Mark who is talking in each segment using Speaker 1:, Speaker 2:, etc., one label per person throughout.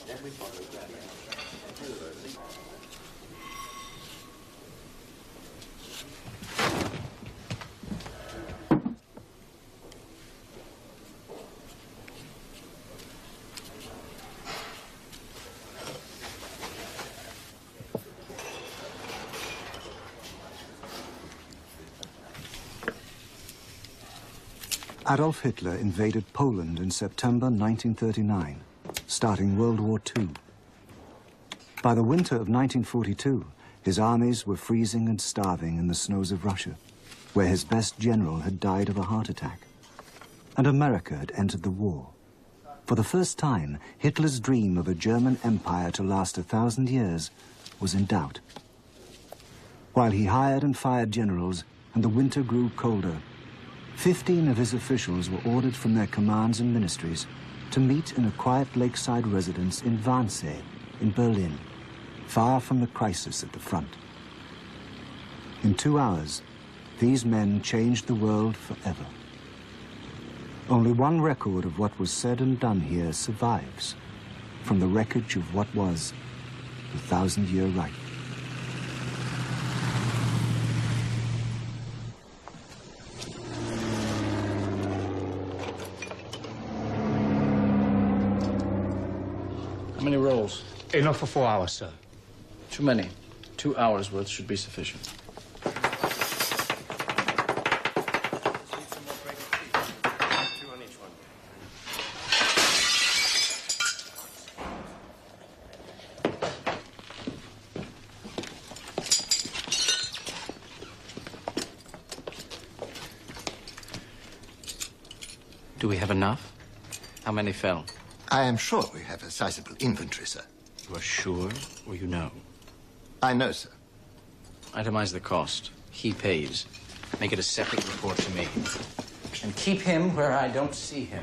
Speaker 1: Adolf Hitler invaded Poland in September 1939, starting World War II. By the winter of 1942, his armies were freezing and starving in the snows of Russia, where his best general had died of a heart attack. And America had entered the war. For the first time, Hitler's dream of a German empire to last 1,000 years was in doubt. While he hired and fired generals and the winter grew colder, 15 of his officials were ordered from their commands and ministries to meet in a quiet lakeside residence in Wannsee, in Berlin, far from the crisis at the front. In 2 hours, these men changed the world forever. Only one record of what was said and done here survives, from the wreckage of what was the 1,000-Year Reich.
Speaker 2: How many rolls?
Speaker 3: Enough for 4 hours, sir.
Speaker 2: Too many. 2 hours worth should be sufficient. Do we have enough? How many fell?
Speaker 4: I am sure we have a sizable inventory, sir.
Speaker 2: You are sure, or you know?
Speaker 4: I know, sir.
Speaker 2: Itemize the cost. He pays. Make it a separate report to me. And keep him where I don't see him.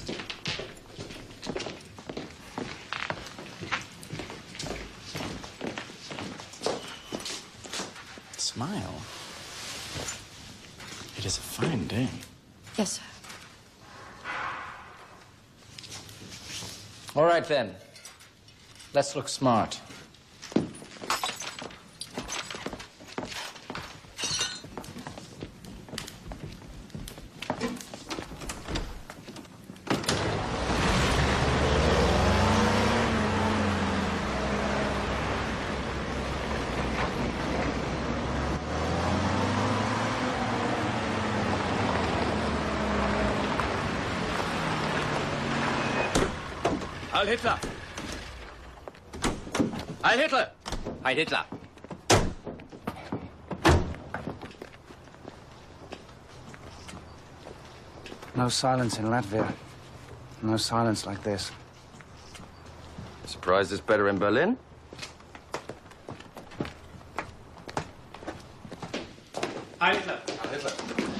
Speaker 2: Smile. It is a fine day.
Speaker 5: Yes, sir.
Speaker 2: All right, then. Let's look smart.
Speaker 6: Heil Hitler! Heil Hitler! Heil Hitler!
Speaker 3: No silence in Latvia. No silence like this.
Speaker 6: Surprised it's better in Berlin?
Speaker 3: Heil Hitler!
Speaker 6: Heil Hitler!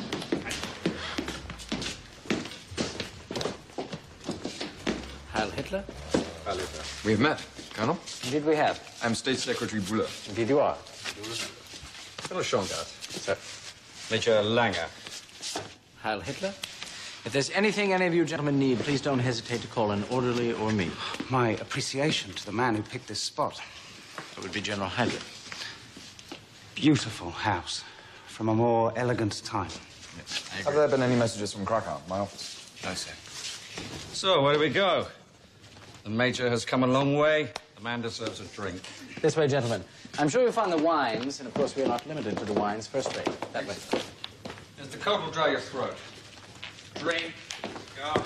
Speaker 2: Heil Hitler?
Speaker 6: Heil Hitler.
Speaker 7: We've met, Colonel.
Speaker 2: Indeed we have.
Speaker 7: I'm State Secretary Buller.
Speaker 2: Indeed you are.
Speaker 7: Colonel Schongard.
Speaker 2: Sir.
Speaker 7: Major Langer.
Speaker 2: Heil Hitler? If there's anything any of you gentlemen need, please don't hesitate to call an orderly or me.
Speaker 3: My appreciation to the man who picked this spot.
Speaker 2: It would be General Heydrich.
Speaker 3: Beautiful house from a more elegant time.
Speaker 7: Yes,
Speaker 8: Have there been any messages from Krakow, my office?
Speaker 7: No, sir. So, where do we go? The Major has come a long way. The man deserves a drink.
Speaker 2: This way, gentlemen. I'm sure you'll find the wines, and of course we are not limited to the wines, first rate. That way.
Speaker 7: As the coat will dry your throat. Drink. Go.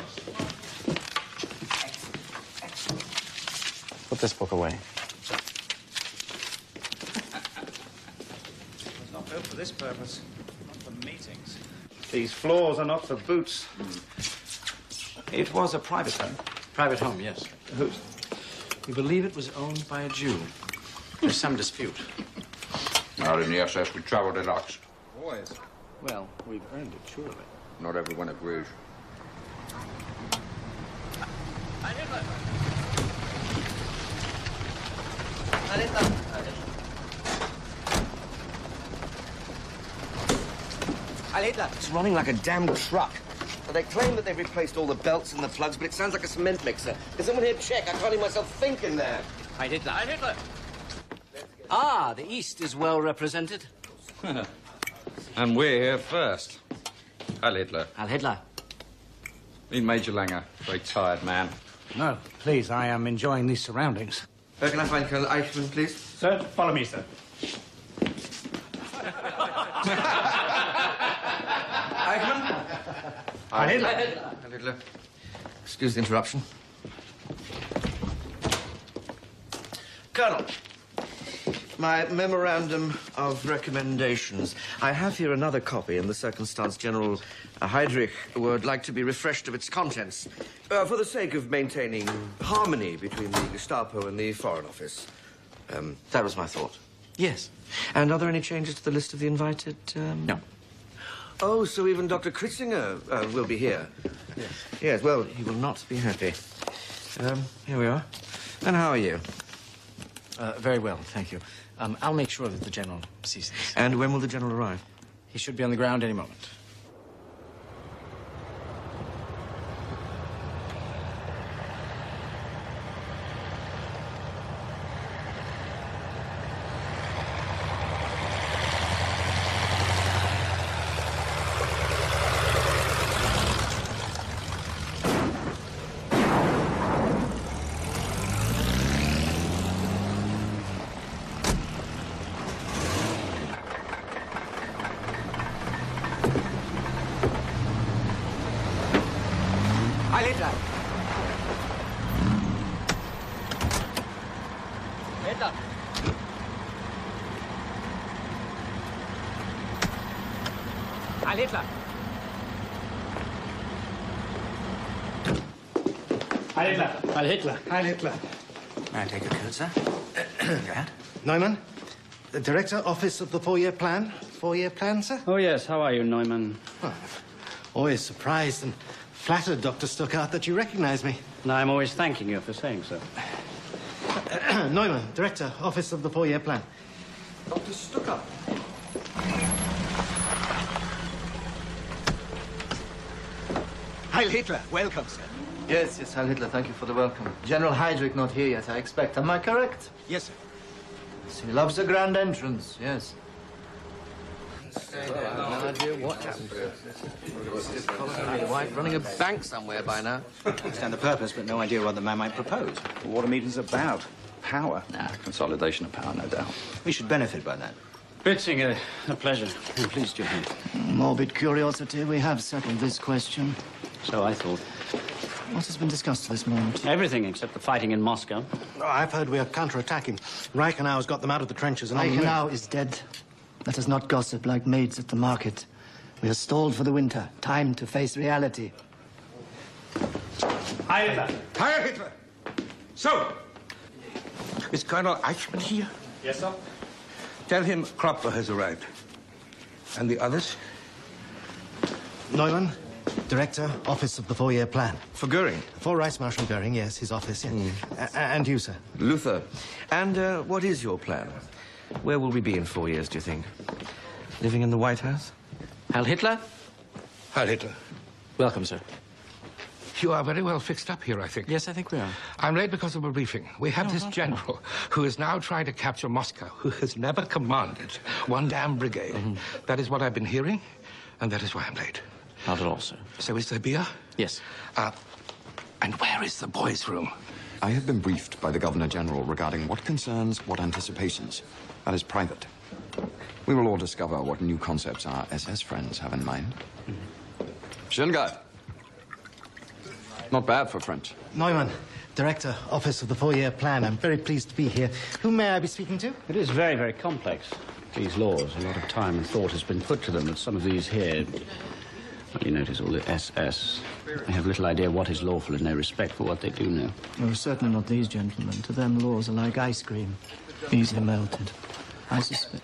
Speaker 2: Put this book away.
Speaker 9: It's not built for this purpose. Not for meetings. These floors are not for boots. It was a private home.
Speaker 2: Private home, yes.
Speaker 9: Whose?
Speaker 2: We believe it was owned by a Jew. There's some dispute.
Speaker 10: Not in the SS. We traveled at Oxford.
Speaker 7: Boys.
Speaker 2: Well, we've earned it, surely.
Speaker 10: Not everyone agrees.
Speaker 6: Heil Hitler!
Speaker 2: Heil Hitler!
Speaker 6: Heil Hitler!
Speaker 11: It's running like a damn truck.
Speaker 6: They claim that they've replaced all the belts and the plugs, but it sounds like a cement mixer. Can someone here check? I can't hear myself think in there.
Speaker 2: Heil Hitler.
Speaker 6: Heil Hitler!
Speaker 2: Ah, the East is well represented.
Speaker 7: And we're here first. Heil Hitler.
Speaker 2: Heil Hitler.
Speaker 7: Meet Major Langer. Very tired man.
Speaker 3: No, please, I am enjoying these surroundings.
Speaker 6: Can I find Colonel Eichmann, please?
Speaker 9: Sir, follow me, sir.
Speaker 6: Eichmann?
Speaker 9: Heil Hitler.
Speaker 6: Heil Hitler. Excuse the interruption. Colonel, my memorandum of recommendations. I have here another copy, and the Circumstance General Heydrich would like to be refreshed of its contents for the sake of maintaining harmony between the Gestapo and the Foreign Office. That was my thought.
Speaker 2: Yes.
Speaker 6: And are there any changes to the list of the invited?
Speaker 2: No.
Speaker 6: Oh, so even Dr. Kritzinger will be here?
Speaker 2: Yes.
Speaker 6: Yes, well, he will not be happy. Here we are. And how are you?
Speaker 2: Very well, thank you. I'll make sure that the General sees this.
Speaker 6: And when will the General arrive?
Speaker 2: He should be on the ground any moment.
Speaker 6: Heil Hitler!
Speaker 2: Hitler! Heil Hitler!
Speaker 9: Heil Hitler.
Speaker 2: Heil Hitler!
Speaker 9: Heil Hitler.
Speaker 3: May I take a coat, sir? Go ahead.
Speaker 5: Neumann, the Director, Office of the Four-Year Plan. Four-year plan, sir?
Speaker 9: Oh, yes. How are you, Neumann?
Speaker 5: Well, always surprised and flattered, Dr. Stuckart, that you recognize me.
Speaker 9: And I'm always thanking you for saying so.
Speaker 5: Neumann, Director, Office of the Four-Year Plan.
Speaker 6: Dr. Stuckart.
Speaker 5: Heil Hitler, welcome, sir.
Speaker 4: Yes, yes, Heil Hitler, thank you for the welcome. General Heydrich not here yet, I expect. Am I correct?
Speaker 5: Yes, sir.
Speaker 4: Yes, he loves a grand entrance, yes.
Speaker 6: No idea what happened. Probably wife running a bank somewhere by now.
Speaker 3: Understand the purpose, but no idea what the man might propose. What a meeting's about. Power.
Speaker 10: Nah, consolidation of power, no doubt.
Speaker 3: We should benefit by that.
Speaker 9: Bitzinger, a pleasure.
Speaker 3: I'm pleased you're here.
Speaker 5: Morbid curiosity, we have settled this question.
Speaker 9: So I thought.
Speaker 5: What has been discussed to this moment?
Speaker 9: Everything except the fighting in Moscow.
Speaker 5: Oh, I've heard we are counterattacking. Reichenau has got them out of the trenches and
Speaker 11: Reichenau is dead. Let us not gossip like maids at the market. We are stalled for the winter. Time to face reality.
Speaker 9: Heil Hitler!
Speaker 12: Heil Hitler! So, is Colonel Eichmann here?
Speaker 9: Yes, sir.
Speaker 12: Tell him Kropfer has arrived. And the others?
Speaker 5: Neumann, Director, Office of the Four-Year Plan.
Speaker 6: For Goering?
Speaker 5: For Vice Marshal Goering, yes, his office, yes. And you, sir?
Speaker 6: Luther. And what is your plan? Where will we be in 4 years, do you think? Living in the White House?
Speaker 2: Heil Hitler?
Speaker 12: Heil Hitler.
Speaker 2: Welcome, sir.
Speaker 12: You are very well fixed up here, I think.
Speaker 2: Yes, I think we are.
Speaker 12: I'm late because of a briefing. We have this general who is now trying to capture Moscow, who has never commanded one damn brigade. That is what I've been hearing, and that is why I'm late.
Speaker 2: Not at all, sir.
Speaker 12: So is there beer?
Speaker 2: Yes.
Speaker 12: And where is the boys' room?
Speaker 13: I have been briefed by the Governor-General regarding what concerns, what anticipations. That is private. We will all discover what new concepts our SS friends have in mind. Schön geil. Not bad for French.
Speaker 5: Neumann, Director, Office of the Four-Year Plan. I'm very pleased to be here. Whom may I be speaking to?
Speaker 9: It is very, very complex. These laws, a lot of time and thought has been put to them, but some of these here... Well, you notice all the SS. They have little idea what is lawful and no respect for what they do know.
Speaker 11: Oh, certainly not these gentlemen. To them, laws are like ice cream, easily melted. I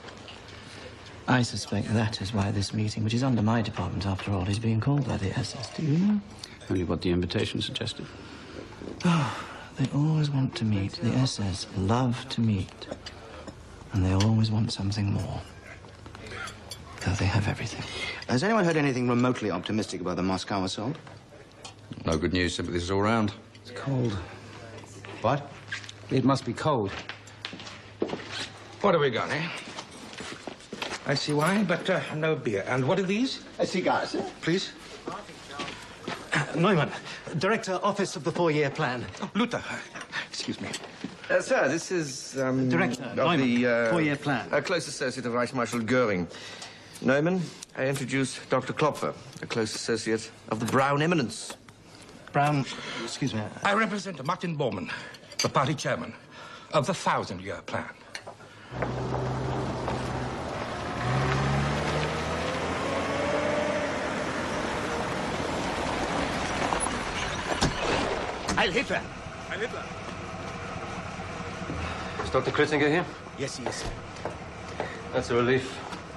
Speaker 11: suspect that is why this meeting, which is under my department after all, is being called by the SS. Do you know?
Speaker 9: Only what the invitation suggested.
Speaker 11: Oh, they always want to meet. The SS love to meet. And they always want something more. Though they have everything.
Speaker 3: Has anyone heard anything remotely optimistic about the Moscow assault?
Speaker 7: No good news, sympathies all round.
Speaker 3: It's cold. What? It must be cold.
Speaker 12: What have we got, eh? I see wine, but no beer. And what are these?
Speaker 5: Cigars, sir.
Speaker 12: Please.
Speaker 5: Neumann, Director, Office of the Four-Year Plan.
Speaker 12: Oh, Luther. Excuse me.
Speaker 6: Sir, this is
Speaker 5: Director,
Speaker 6: of
Speaker 5: Neumann,
Speaker 6: the
Speaker 5: Four-Year Plan.
Speaker 6: A close associate of Vice Marshal Goering. Neumann, I introduce Dr. Klopfer, a close associate of the Brown Eminence.
Speaker 5: Brown, excuse me.
Speaker 12: I represent Martin Bormann, the party chairman of the 1,000-year plan.
Speaker 5: Heil Hitler!
Speaker 12: Heil Hitler!
Speaker 14: Is Dr. Kritzinger here?
Speaker 5: Yes, he is.
Speaker 14: That's a relief.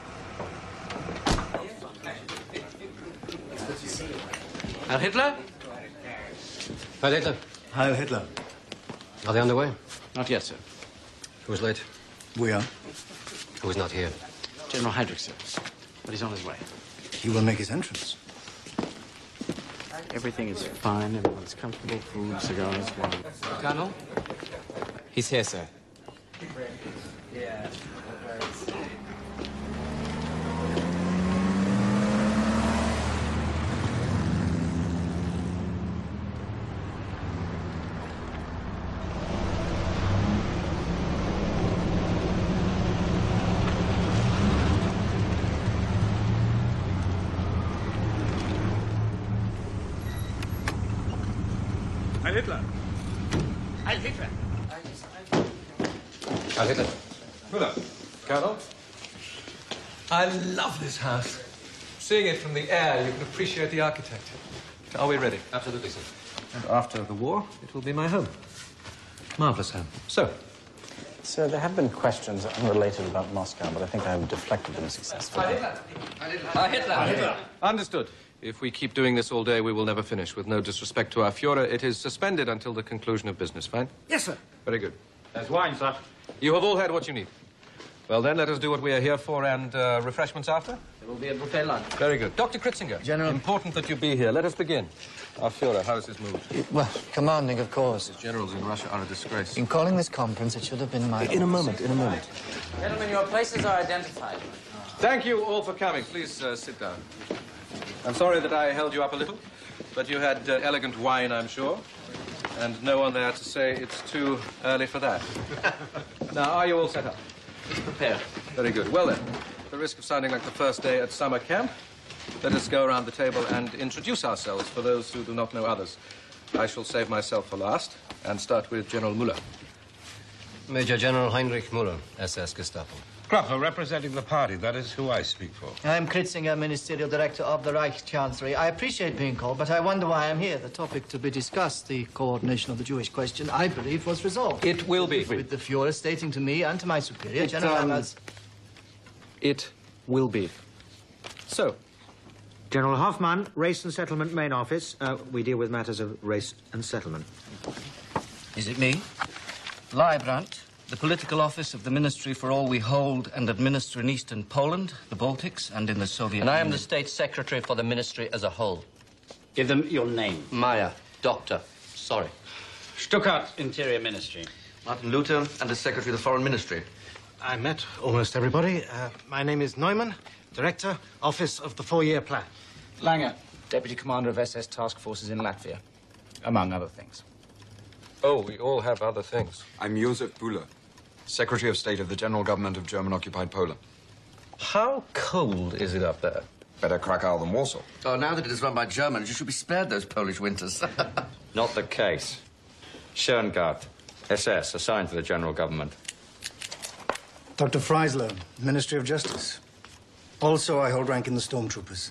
Speaker 2: Heil Hitler?
Speaker 14: Heil Hitler.
Speaker 5: Heil Hitler.
Speaker 14: Are they on the way?
Speaker 2: Not yet, sir.
Speaker 14: Who's late?
Speaker 5: We are.
Speaker 14: Who's not here?
Speaker 2: General Heydrich, sir. But he's on his way.
Speaker 5: He will make his entrance.
Speaker 2: Everything is fine. Everyone's comfortable. Food, cigars, wine.
Speaker 14: Colonel?
Speaker 15: He's here, sir.
Speaker 12: Heil Hitler!
Speaker 5: Heil Hitler!
Speaker 14: Heil Hitler.
Speaker 16: Müller. Colonel? I love this house. Seeing it from the air, you can appreciate the architect. Are we ready?
Speaker 14: Absolutely, sir.
Speaker 16: And after the war, it will be my home. Marvelous home. So,
Speaker 2: Sir, there have been questions unrelated about Moscow, but I think I've deflected them successfully.
Speaker 16: Hitler. Understood. If we keep doing this all day, we will never finish. With no disrespect to our Führer, it is suspended until the conclusion of business. Fine?
Speaker 5: Yes, sir.
Speaker 16: Very good.
Speaker 14: There's wine, sir.
Speaker 16: You have all had what you need. Well, then, let us do what we are here for, and refreshments after?
Speaker 2: There will be a buffet lunch.
Speaker 16: Very good. Dr. Kritzinger.
Speaker 11: General.
Speaker 16: Important that you be here. Let us begin. Our Führer, how is his mood?
Speaker 11: Well, commanding, of course.
Speaker 16: His generals in Russia are a disgrace.
Speaker 11: In calling this conference, it should have been my...
Speaker 16: In a moment.
Speaker 2: Gentlemen, your places are identified.
Speaker 16: Thank you all for coming. Please sit down. I'm sorry that I held you up a little, but you had elegant wine, I'm sure, and no one there to say it's too early for that. Now, are you all set up?
Speaker 2: Let's prepare.
Speaker 16: Very good. Well, then, at the risk of sounding like the first day at summer camp, let us go around the table and introduce ourselves for those who do not know others. I shall save myself for last and start with General Müller.
Speaker 14: Major General Heinrich Müller, SS Gestapo.
Speaker 12: Klopfer, representing the party. That is who I speak for.
Speaker 11: I'm Kritzinger, Ministerial Director of the Reich Chancellery. I appreciate being called, but I wonder why I'm here. The topic to be discussed, the coordination of the Jewish question, I believe was resolved.
Speaker 16: It will be.
Speaker 11: With the Führer stating to me and to my superior, General Emmers...
Speaker 16: It will be. So,
Speaker 17: General Hoffmann, Race and Settlement Main Office. We deal with matters of race and settlement.
Speaker 11: Is it me? Leibrandt, the political office of the Ministry for all we hold and administer in Eastern Poland, the Baltics, and in the Soviet Union.
Speaker 18: And I am the State Secretary for the Ministry as a whole.
Speaker 9: Give them your name.
Speaker 18: Meyer, Doctor. Sorry.
Speaker 9: Stuttgart, Interior Ministry.
Speaker 6: Martin Luther, and the Secretary of the Foreign Ministry.
Speaker 5: I met almost everybody. My name is Neumann, Director, Office of the Four-Year Plan.
Speaker 3: Lange, Deputy Commander of SS Task Forces in Latvia, among other things.
Speaker 16: oh, we all have other things.
Speaker 13: I'm Josef Bühler, Secretary of State of the General Government of German-occupied Poland.
Speaker 16: How cold is it up there?
Speaker 13: Better Krakow than Warsaw.
Speaker 6: Oh, now that it is run by Germans, you should be spared those Polish winters.
Speaker 9: Not the case. Schoengart, SS, assigned to the General Government.
Speaker 5: Dr. Freisler, Ministry of Justice. Also, I hold rank in the Stormtroopers.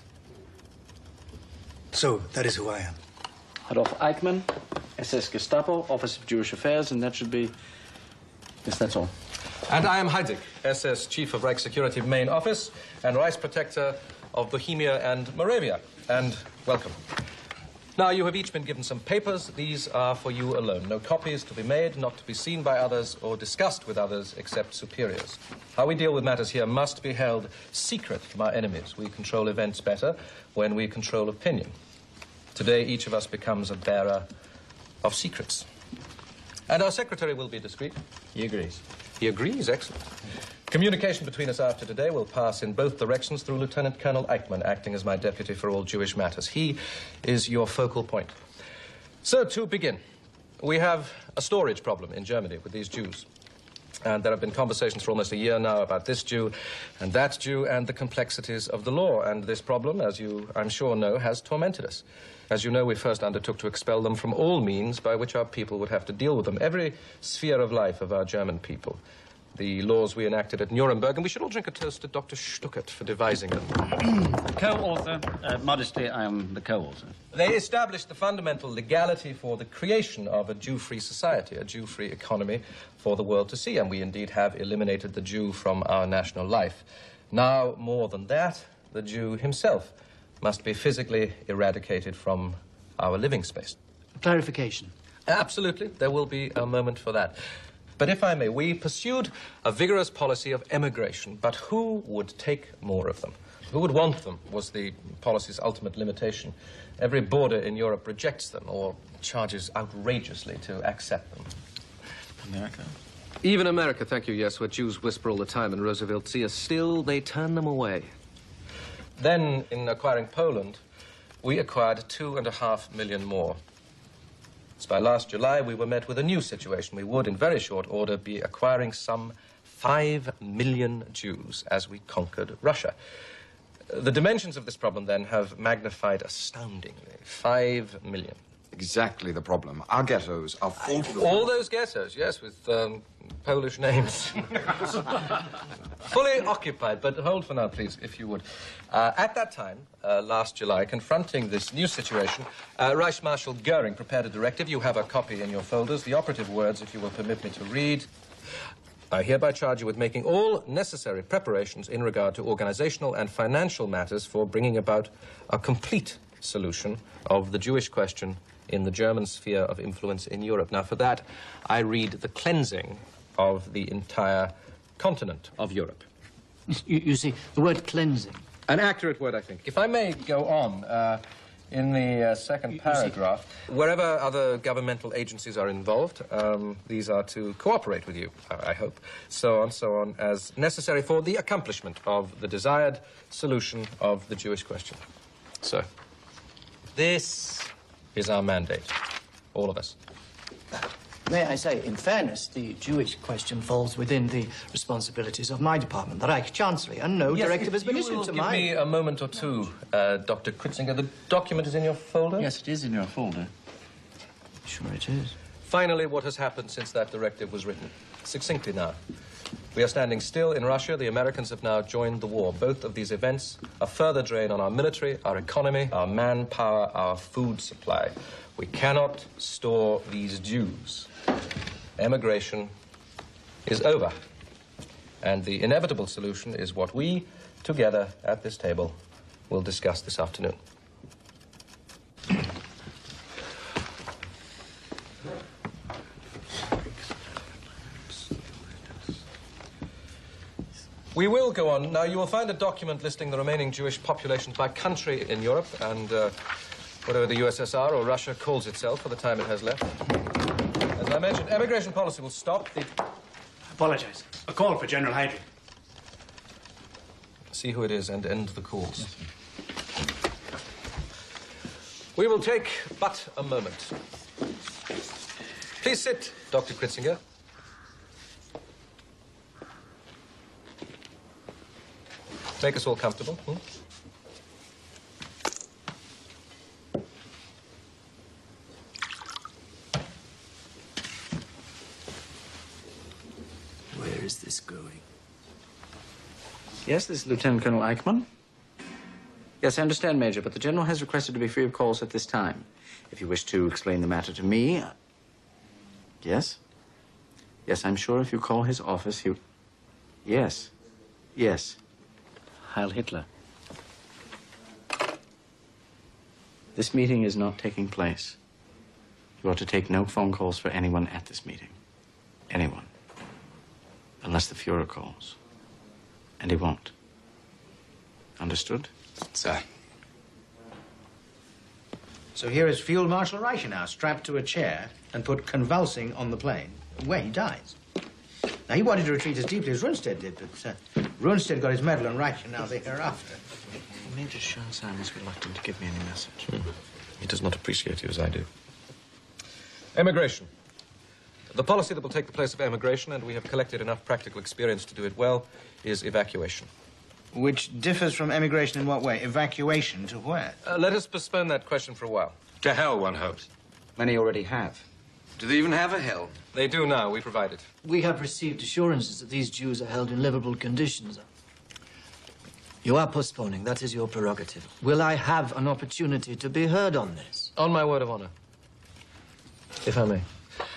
Speaker 5: So, that is who I am.
Speaker 2: Adolf Eichmann, SS Gestapo, Office of Jewish Affairs, and that should be... Yes, that's all.
Speaker 16: And I am Heydrich, SS Chief of Reich Security Main Office and Vice Protector of Bohemia and Moravia. And welcome. Now, you have each been given some papers. These are for you alone. No copies to be made, not to be seen by others or discussed with others except superiors. How we deal with matters here must be held secret from our enemies. We control events better when we control opinion. Today, each of us becomes a bearer of secrets. And our secretary will be discreet.
Speaker 2: He agrees.
Speaker 16: He agrees? Excellent. Communication between us after today will pass in both directions through Lieutenant Colonel Eichmann, acting as my deputy for all Jewish matters. He is your focal point. So, to begin, we have a storage problem in Germany with these Jews. And there have been conversations for almost a year now about this Jew and that Jew and the complexities of the law. And this problem, as you, I'm sure, know, has tormented us. As you know, we first undertook to expel them from all means by which our people would have to deal with them, every sphere of life of our German people. The laws we enacted at Nuremberg, and we should all drink a toast to Dr. Stuckert for devising them.
Speaker 9: Co-author. Modestly, I am the co-author.
Speaker 16: They established the fundamental legality for the creation of a Jew-free society, a Jew-free economy for the world to see, and we indeed have eliminated the Jew from our national life. Now, more than that, the Jew himself must be physically eradicated from our living space.
Speaker 4: Clarification.
Speaker 16: Absolutely. There will be a moment for that. But if I may, we pursued a vigorous policy of emigration, but who would take more of them? Who would want them was the policy's ultimate limitation. Every border in Europe rejects them or charges outrageously to accept them.
Speaker 2: America?
Speaker 16: Even America, thank you, yes, where Jews whisper all the time and Roosevelt see us, still they turn them away. Then, in acquiring Poland, we acquired 2.5 million more. So by last July, we were met with a new situation. We would, in very short order, be acquiring some 5 million Jews as we conquered Russia. The dimensions of this problem, then, have magnified astoundingly. 5 million.
Speaker 13: Exactly the problem. Our ghettos are full to the...
Speaker 16: All those ghettos, yes, with Polish names. Fully occupied, but hold for now, please, if you would. At that time, last July, confronting this new situation, Reich Marshal Goering prepared a directive. You have a copy in your folders. The operative words, if you will permit me to read. I hereby charge you with making all necessary preparations in regard to organizational and financial matters for bringing about a complete solution of the Jewish question in the German sphere of influence in Europe. Now, for that, I read the cleansing of the entire continent of Europe.
Speaker 4: You see, the word cleansing.
Speaker 16: An accurate word, I think. If I may go on, in the second paragraph, wherever other governmental agencies are involved, these are to cooperate with you, I hope, so on, as necessary for the accomplishment of the desired solution of the Jewish question. So, this is our mandate, all of us.
Speaker 4: May I say, in fairness, the Jewish question falls within the responsibilities of my department, the Reich Chancellery, and no directive has been issued to my...
Speaker 16: Give me a moment or two, Dr. Kritzinger. The document is in your folder?
Speaker 2: Yes, it is in your folder.
Speaker 4: Sure it is.
Speaker 16: Finally, what has happened since that directive was written? Succinctly now. We are standing still in Russia. The Americans have now joined the war. Both of these events, a further drain on our military, our economy, our manpower, our food supply. We cannot store these Jews. Emigration is over. And the inevitable solution is what we, together at this table, will discuss this afternoon. We will go on. Now, you will find a document listing the remaining Jewish populations by country in Europe and whatever the USSR or Russia calls itself for the time it has left. As I mentioned, emigration policy will stop.
Speaker 5: Apologize. A call for General Heydrich.
Speaker 16: See who it is and end the calls. We will take but a moment. Please sit, Dr. Kritzinger. Make us all comfortable.
Speaker 4: Where is this going?
Speaker 2: Yes, this is Lieutenant Colonel Eichmann. Yes, I understand, Major, but the General has requested to be free of calls at this time. If you wish to explain the matter to me... Yes? Yes, I'm sure if you call his office, he... Yes. Yes. Heil Hitler. This meeting is not taking place. You are to take no phone calls for anyone at this meeting. Anyone. Unless the Fuhrer calls. And he won't. Understood?
Speaker 8: Sir.
Speaker 17: So here is Field Marshal Reichenau strapped to a chair and put convulsing on the plane, where he dies. Now, he wanted to retreat as deeply as Rundstedt did, but Rundstedt got his medal and Reichenau the hereafter.
Speaker 2: Major Schoenstein is reluctant to give me any message.
Speaker 16: He does not appreciate you as I do. Emigration. The policy that will take the place of emigration, and we have collected enough practical experience to do it well, is evacuation.
Speaker 17: Which differs from emigration in what way? Evacuation to where?
Speaker 16: Let us postpone that question for a while.
Speaker 12: To hell, one hopes.
Speaker 3: Many already have.
Speaker 7: Do they even have a hell?
Speaker 16: They do now. We provide it.
Speaker 4: We have received assurances that these Jews are held in livable conditions. You are postponing. That is your prerogative. Will I have an opportunity to be heard on this?
Speaker 16: On my word of honor. If I may.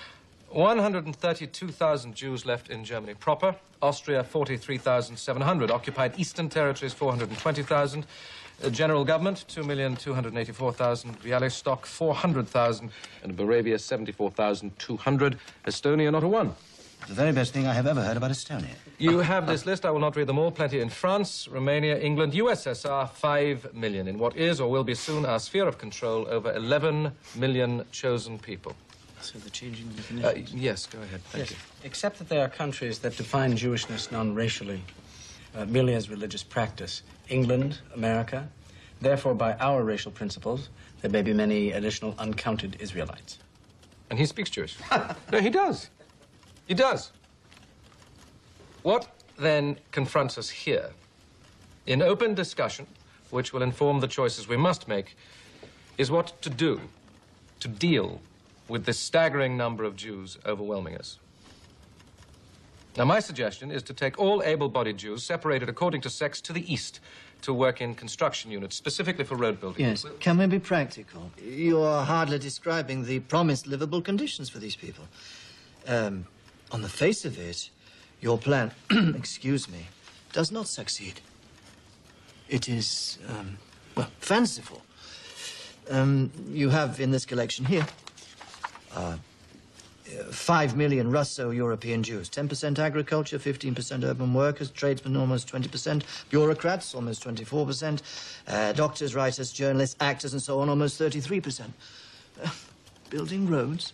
Speaker 16: 132,000 Jews left in Germany proper. Austria, 43,700. Occupied Eastern Territories, 420,000. General Government, 2,284,000. Bialystok, 400,000. And Moravia, 74,200. Estonia, not a one.
Speaker 17: The very best thing I have ever heard about Estonia.
Speaker 16: You have this list. I will not read them all. Plenty in France, Romania, England, USSR, 5 million. In what is or will be soon our sphere of control, over 11 million chosen people.
Speaker 2: So the changing definitions?
Speaker 16: Yes, go ahead. Thank you.
Speaker 2: Except that there are countries that define Jewishness non-racially, merely as religious practice. England, America. Therefore, by our racial principles, there may be many additional uncounted Israelites.
Speaker 16: And he speaks Jewish. No, he does. He does. What then confronts us here, in open discussion, which will inform the choices we must make, is what to do to deal with this staggering number of Jews overwhelming us. Now, my suggestion is to take all able-bodied Jews, separated according to sex, to the east to work in construction units, specifically for road building.
Speaker 4: Yes. Can we be practical? You are hardly describing the promised livable conditions for these people. On the face of it, your plan, excuse me, does not succeed. It is, well, fanciful. You have in this collection here 5 million Russo-European Jews, 10% agriculture, 15% urban workers, tradesmen almost 20%, bureaucrats almost 24%, doctors, writers, journalists, actors, and so on almost 33%. Building roads.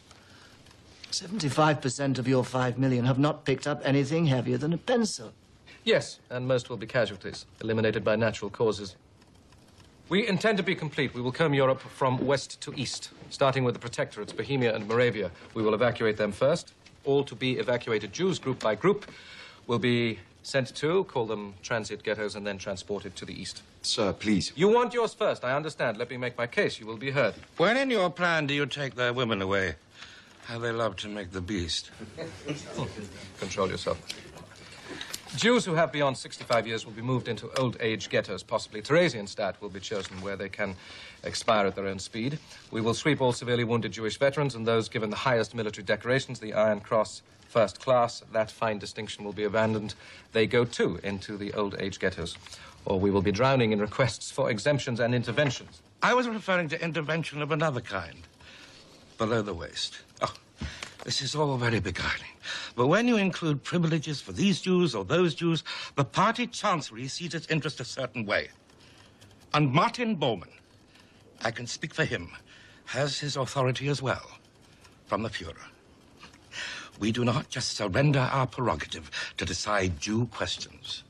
Speaker 4: 75% of your 5 million have not picked up anything heavier than a pencil.
Speaker 16: Yes, and most will be casualties, eliminated by natural causes. We intend to be complete. We will comb Europe from west to east, starting with the protectorates, Bohemia and Moravia. We will evacuate them first. All to be evacuated Jews, group by group, will be sent to, call them transit ghettos, and then transported to the east.
Speaker 13: Sir, please.
Speaker 16: You want yours first, I understand. Let me make my case. You will be heard.
Speaker 12: When in your plan do you take their women away? How they love to make the beast.
Speaker 16: Control yourself. Jews who have beyond 65 years will be moved into old age ghettos, possibly Theresienstadt will be chosen where they can expire at their own speed. We will sweep all severely wounded Jewish veterans and those given the highest military decorations, the Iron Cross First Class. That fine distinction will be abandoned. They go too into the old age ghettos. Or we will be drowning in requests for exemptions and interventions.
Speaker 12: I was referring to intervention of another kind. Below the waist. Oh, this is all very beguiling. But when you include privileges for these Jews or those Jews, the party chancellery sees its interest a certain way. And Martin Bormann, I can speak for him, has his authority as well from the Fuhrer. We do not just surrender our prerogative to decide Jew questions.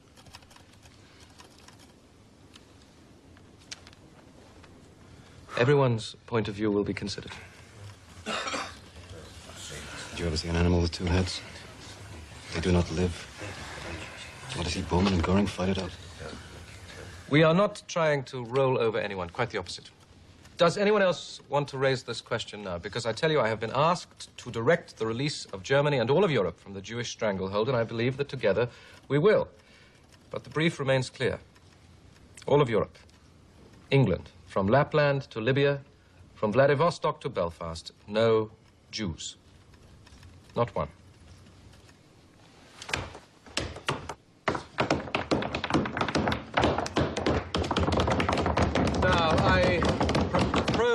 Speaker 16: Everyone's point of view will be considered.
Speaker 13: Did you ever see an animal with two heads? They do not live. What does he, Bormann and Goring, fight it out?
Speaker 16: We are not trying to roll over anyone, quite the opposite. Does anyone else want to raise this question now? Because I tell you, I have been asked to direct the release of Germany and all of Europe from the Jewish stranglehold, and I believe that together we will. But the brief remains clear. All of Europe. England, from Lapland to Libya, from Vladivostok to Belfast, no Jews. Not one. Now, I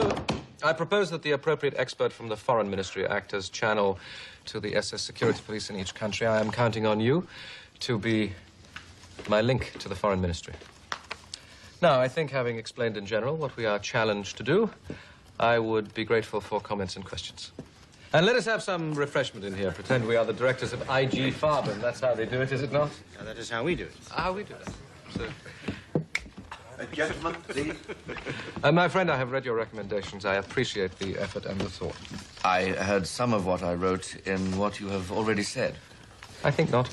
Speaker 16: I propose that the appropriate expert from the Foreign Ministry act as channel to the SS security police in each country. I am counting on you to be my link to the Foreign Ministry. Now, I think, having explained in general what we are challenged to do, I would be grateful for comments and questions. And let us have some refreshment in here. Pretend we are the directors of IG Farben. That's how they do it, is it not?
Speaker 17: Now, that is how we do it.
Speaker 16: How we do it. So...
Speaker 6: Gentlemen, please.
Speaker 16: My friend, I have read your recommendations. I appreciate the effort and the thought.
Speaker 6: I heard some of what I wrote in what you have already said.
Speaker 16: I think not.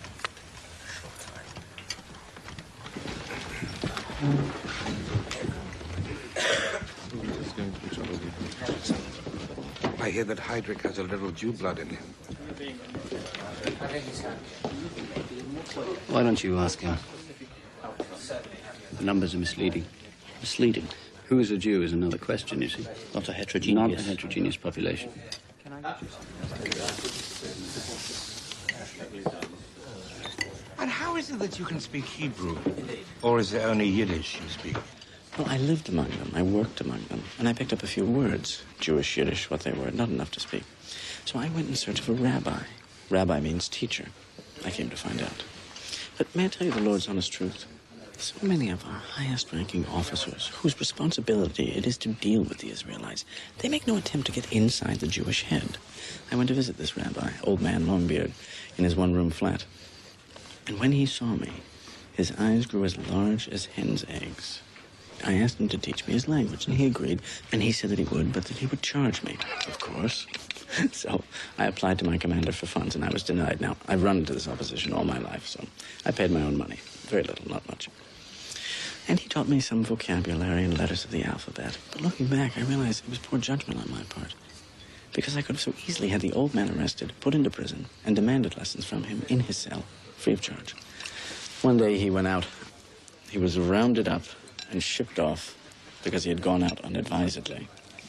Speaker 12: I hear that Heydrich has a little Jew blood in him.
Speaker 9: Why don't you ask him? The numbers are misleading. Misleading? Who is a Jew is another question, you see.
Speaker 15: Not a heterogeneous.
Speaker 9: Not a heterogeneous population.
Speaker 12: And how is it that you can speak Hebrew? Or is it only Yiddish you speak?
Speaker 9: Well, I lived among them, I worked among them, and I picked up a few words. Jewish, Yiddish, what they were, not enough to speak. So I went in search of a rabbi. Rabbi means teacher, I came to find out. But may I tell you the Lord's honest truth? So many of our highest-ranking officers, whose responsibility it is to deal with the Israelites, they make no attempt to get inside the Jewish head. I went to visit this rabbi, old man, long beard, in his one-room flat. And when he saw me, his eyes grew as large as hen's eggs. I asked him to teach me his language, and he agreed, and he said that he would, but that he would charge me, of course. So I applied to my commander for funds, and I was denied. Now, I've run into this opposition all my life, so I paid my own money. Very little, not much. And he taught me some vocabulary and letters of the alphabet. But looking back, I realized it was poor judgment on my part. Because I could have so easily had the old man arrested, put into prison, and demanded lessons from him in his cell, free of charge. One day he went out. He was rounded up and shipped off because he had gone out unadvisedly.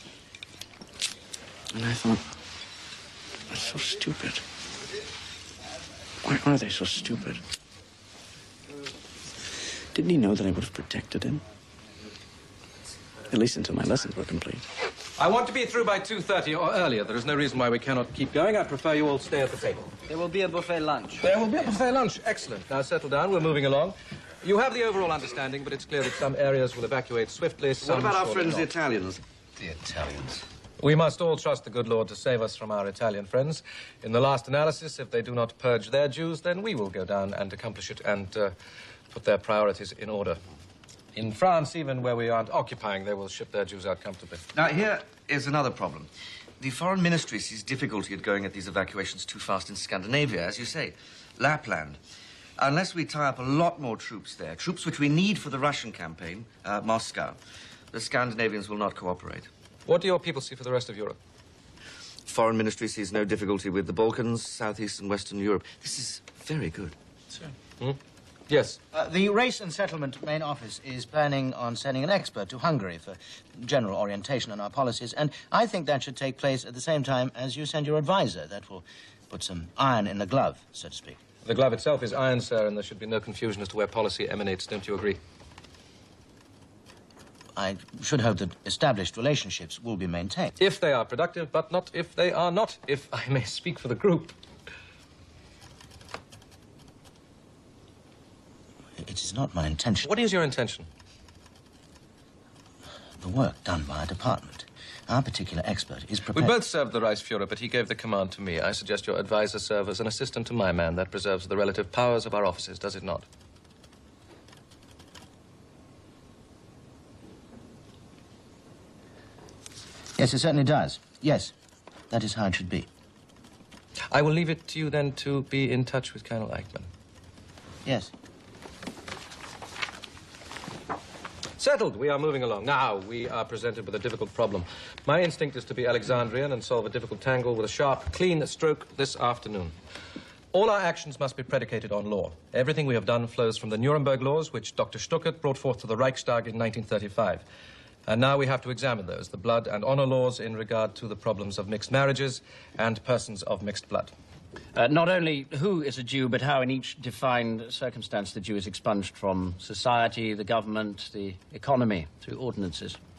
Speaker 9: And I thought, that's so stupid. Why are they so stupid? Didn't he know that I would have protected him? At least until my lessons were complete.
Speaker 16: I want to be through by 2:30 or earlier. There is no reason why we cannot keep going. I prefer you all stay at the table.
Speaker 11: There will be a buffet lunch.
Speaker 16: There will be a buffet lunch. Excellent. Now settle down. We're moving along. You have the overall understanding, but it's clear that some areas will evacuate swiftly.
Speaker 6: What about our friends, the
Speaker 16: not.
Speaker 6: Italians?
Speaker 16: The Italians. We must all trust the good Lord to save us from our Italian friends. In the last analysis, if they do not purge their Jews, then we will go down and accomplish it and put their priorities in order. In France, even where we aren't occupying, they will ship their Jews out comfortably.
Speaker 6: Now, here is another problem. The Foreign Ministry sees difficulty at going at these evacuations too fast in Scandinavia, as you say. Lapland. Unless we tie up a lot more troops there, troops which we need for the Russian campaign, Moscow, the Scandinavians will not cooperate.
Speaker 16: What do your people see for the rest of Europe?
Speaker 6: Foreign Ministry sees no difficulty with the Balkans, Southeast and Western Europe. This is very good.
Speaker 17: Sir.
Speaker 16: Hmm? Yes.
Speaker 17: The Race and Settlement Main Office is planning on sending an expert to Hungary for general orientation on our policies, and I think that should take place at the same time as you send your advisor. That will put some iron in the glove, so to speak.
Speaker 16: The glove itself is iron, sir, and there should be no confusion as to where policy emanates. Don't you agree?
Speaker 17: I should hope that established relationships will be maintained.
Speaker 16: If they are productive, but not if they are not, if I may speak for the group.
Speaker 17: It is not my intention.
Speaker 16: What is your intention?
Speaker 17: The work done by a department. Our particular expert is
Speaker 16: We
Speaker 17: prepared...
Speaker 16: both served the Reichsfuhrer, but he gave the command to me. I suggest your advisor serve as an assistant to my man. That preserves the relative powers of our offices, does it not?
Speaker 17: Yes, it certainly does. Yes, that is how it should be.
Speaker 16: I will leave it to you, then, to be in touch with Colonel Eichmann.
Speaker 17: Yes.
Speaker 16: Settled. We are moving along. Now, we are presented with a difficult problem. My instinct is to be Alexandrian and solve a difficult tangle with a sharp, clean stroke this afternoon. All our actions must be predicated on law. Everything we have done flows from the Nuremberg laws, which Dr. Stuckert brought forth to the Reichstag in 1935. And now we have to examine those, the blood and honor laws in regard to the problems of mixed marriages and persons of mixed blood.
Speaker 9: Not only who is a Jew, but how in each defined circumstance the Jew is expunged from society, the government, the economy, through ordinances.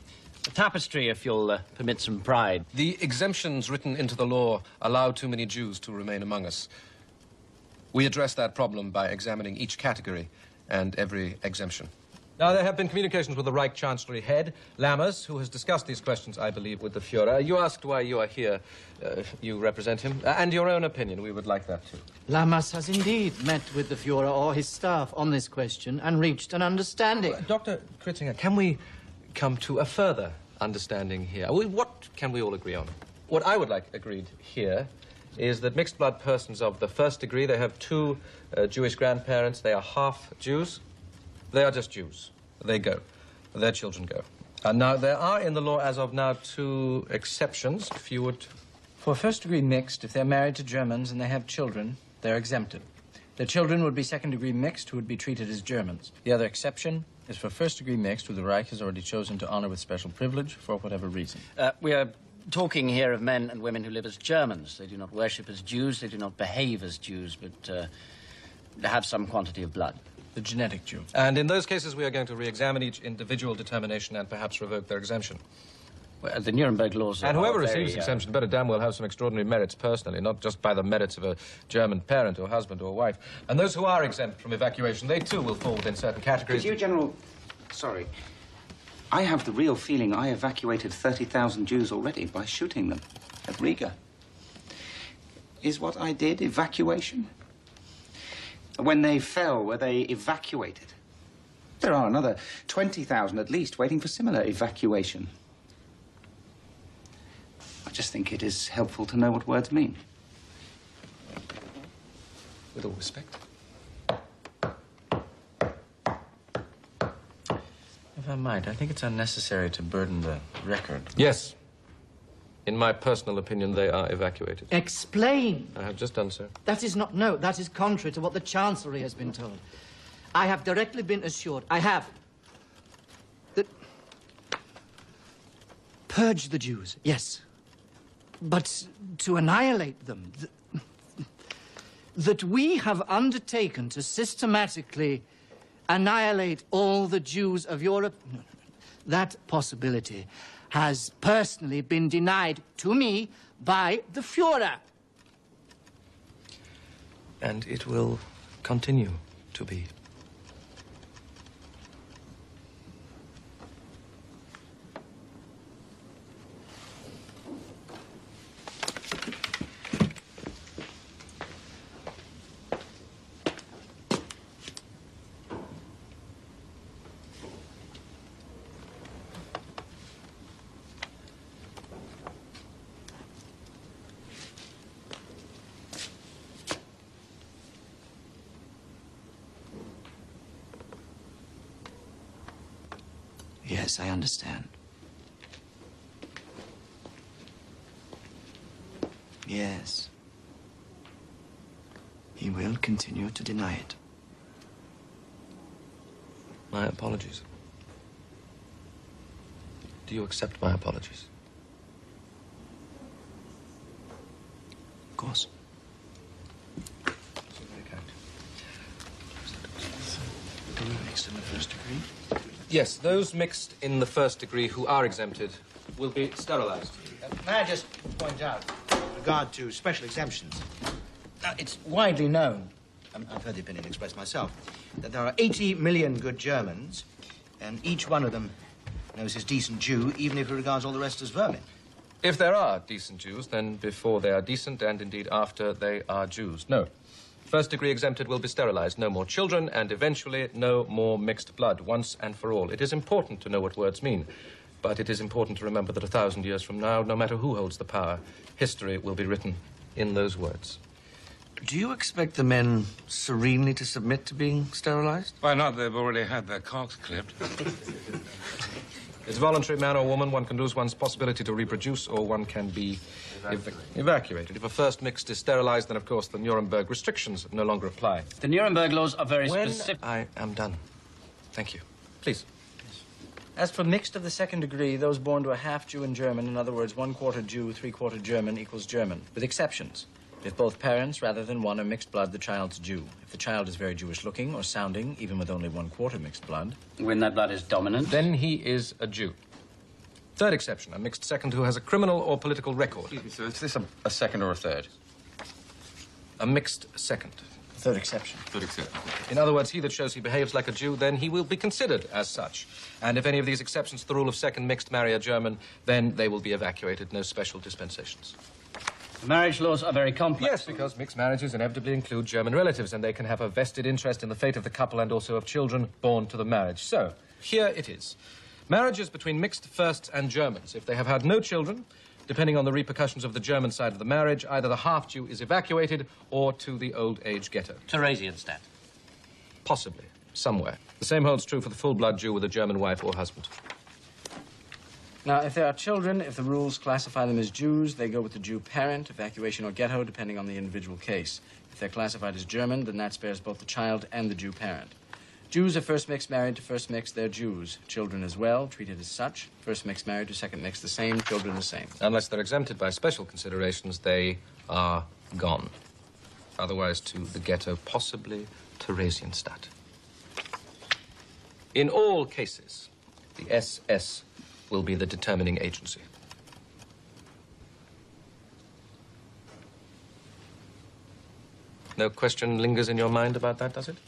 Speaker 19: A tapestry, if you'll permit some pride.
Speaker 16: The exemptions written into the law allow too many Jews to remain among us. We address that problem by examining each category and every exemption. Now, there have been communications with the Reich Chancellery head, Lammers, who has discussed these questions, I believe, with the Fuhrer. You asked why you are here. You represent him. And your own opinion, we would like that, too.
Speaker 4: Lammers has indeed met with the Fuhrer or his staff on this question and reached an understanding.
Speaker 16: Dr. Kritzinger, can we come to a further understanding here? What can we all agree on? What I would like agreed here is that mixed blood persons of the first degree, they have two Jewish grandparents, they are half Jews. They are just Jews. They go. Their children go. Now, there are in the law as of now two exceptions, if you would...
Speaker 2: For first-degree mixed, if they're married to Germans and they have children, they're exempted. Their children would be second-degree mixed, who would be treated as Germans. The other exception is for first-degree mixed, who the Reich has already chosen to honor with special privilege for whatever reason.
Speaker 19: We are talking here of men and women who live as Germans. They do not worship as Jews, they do not behave as Jews, but have some quantity of blood.
Speaker 2: The genetic Jew.
Speaker 16: And in those cases, we are going to re-examine each individual determination and perhaps revoke their exemption.
Speaker 19: Well, the Nuremberg laws are
Speaker 16: And whoever
Speaker 19: very,
Speaker 16: receives exemption better damn well have some extraordinary merits personally, not just by the merits of a German parent or husband or wife. And those who are exempt from evacuation, they too will fall within certain categories.
Speaker 3: Could you, General... Sorry. I have the real feeling I evacuated 30,000 Jews already by shooting them at Riga. Is what I did evacuation? When they fell, were they evacuated? There are another 20,000 at least waiting for similar evacuation. I just think it is helpful to know what words mean.
Speaker 16: With all respect.
Speaker 2: If I might, I think it's unnecessary to burden the record.
Speaker 16: Yes. In my personal opinion, they are evacuated.
Speaker 4: Explain.
Speaker 16: I have just done so.
Speaker 4: That is not... No, that is contrary to what the Chancellery has been told. I have directly been assured, that... Purge the Jews, yes. But to annihilate them... That we have undertaken to systematically annihilate all the Jews of Europe... No. That possibility has personally been denied to me by the Fuhrer.
Speaker 16: And it will continue to be.
Speaker 4: Yes, I understand. Yes. He will continue to deny it.
Speaker 16: My apologies. Do you accept my apologies?
Speaker 4: Of course.
Speaker 2: Do we mix in the first degree?
Speaker 16: Yes, those mixed in the first degree who are exempted will be sterilized.
Speaker 17: May I just point out, with regard to special exemptions, it's widely known, I've heard the opinion expressed myself, that there are 80 million good Germans, and each one of them knows his decent Jew, even if he regards all the rest as vermin.
Speaker 16: If there are decent Jews, then before they are decent, and indeed after they are Jews. No. First degree exempted will be sterilized. No more children, and eventually no more mixed blood, once and for all. It is important to know what words mean, but it is important to remember that 1,000 years from now, no matter who holds the power, history will be written in those words.
Speaker 6: Do you expect the men serenely to submit to being sterilized?
Speaker 12: Why not? They've already had their cocks clipped.
Speaker 16: It's voluntary, man or woman. One can lose one's possibility to reproduce, or one can be evacuated. If a first mixed is sterilized, then, of course, the Nuremberg restrictions no longer apply.
Speaker 19: The Nuremberg laws are very specific.
Speaker 16: I am done. Thank you. Please.
Speaker 2: As for mixed of the second degree, those born to a half Jew and German, in other words, 1/4 Jew, 3/4 German equals German, with exceptions. If both parents, rather than one, are mixed blood, the child's Jew. If the child is very Jewish-looking or sounding, even with only 1/4 mixed blood...
Speaker 19: When that blood is dominant?
Speaker 16: Then he is a Jew. Third exception, a mixed second who has a criminal or political record.
Speaker 13: Excuse me, sir, is this a second or a third?
Speaker 16: A mixed second.
Speaker 19: Third exception.
Speaker 13: Third exception.
Speaker 16: In other words, he that shows he behaves like a Jew, then he will be considered as such. And if any of these exceptions to the rule of second mixed marry a German, then they will be evacuated, no special dispensations.
Speaker 19: Marriage laws are very complex.
Speaker 16: Yes, because mixed marriages inevitably include German relatives, and they can have a vested interest in the fate of the couple and also of children born to the marriage. So, here it is. Marriages between mixed firsts and Germans. If they have had no children, depending on the repercussions of the German side of the marriage, either the half-Jew is evacuated or to the old age ghetto.
Speaker 19: Theresienstadt.
Speaker 16: Possibly. Somewhere. The same holds true for the full-blood Jew with a German wife or husband.
Speaker 2: Now, if there are children, if the rules classify them as Jews, they go with the Jew parent, evacuation or ghetto, depending on the individual case. If they're classified as German, then that spares both the child and the Jew parent. Jews are first mixed married to first mixed, they're Jews. Children as well, treated as such. First mixed married to second mixed, the same. Children the same.
Speaker 16: Unless they're exempted by special considerations, they are gone. Otherwise to the ghetto, possibly Theresienstadt. In all cases, the SS will be the determining agency. No question lingers in your mind about that, does it?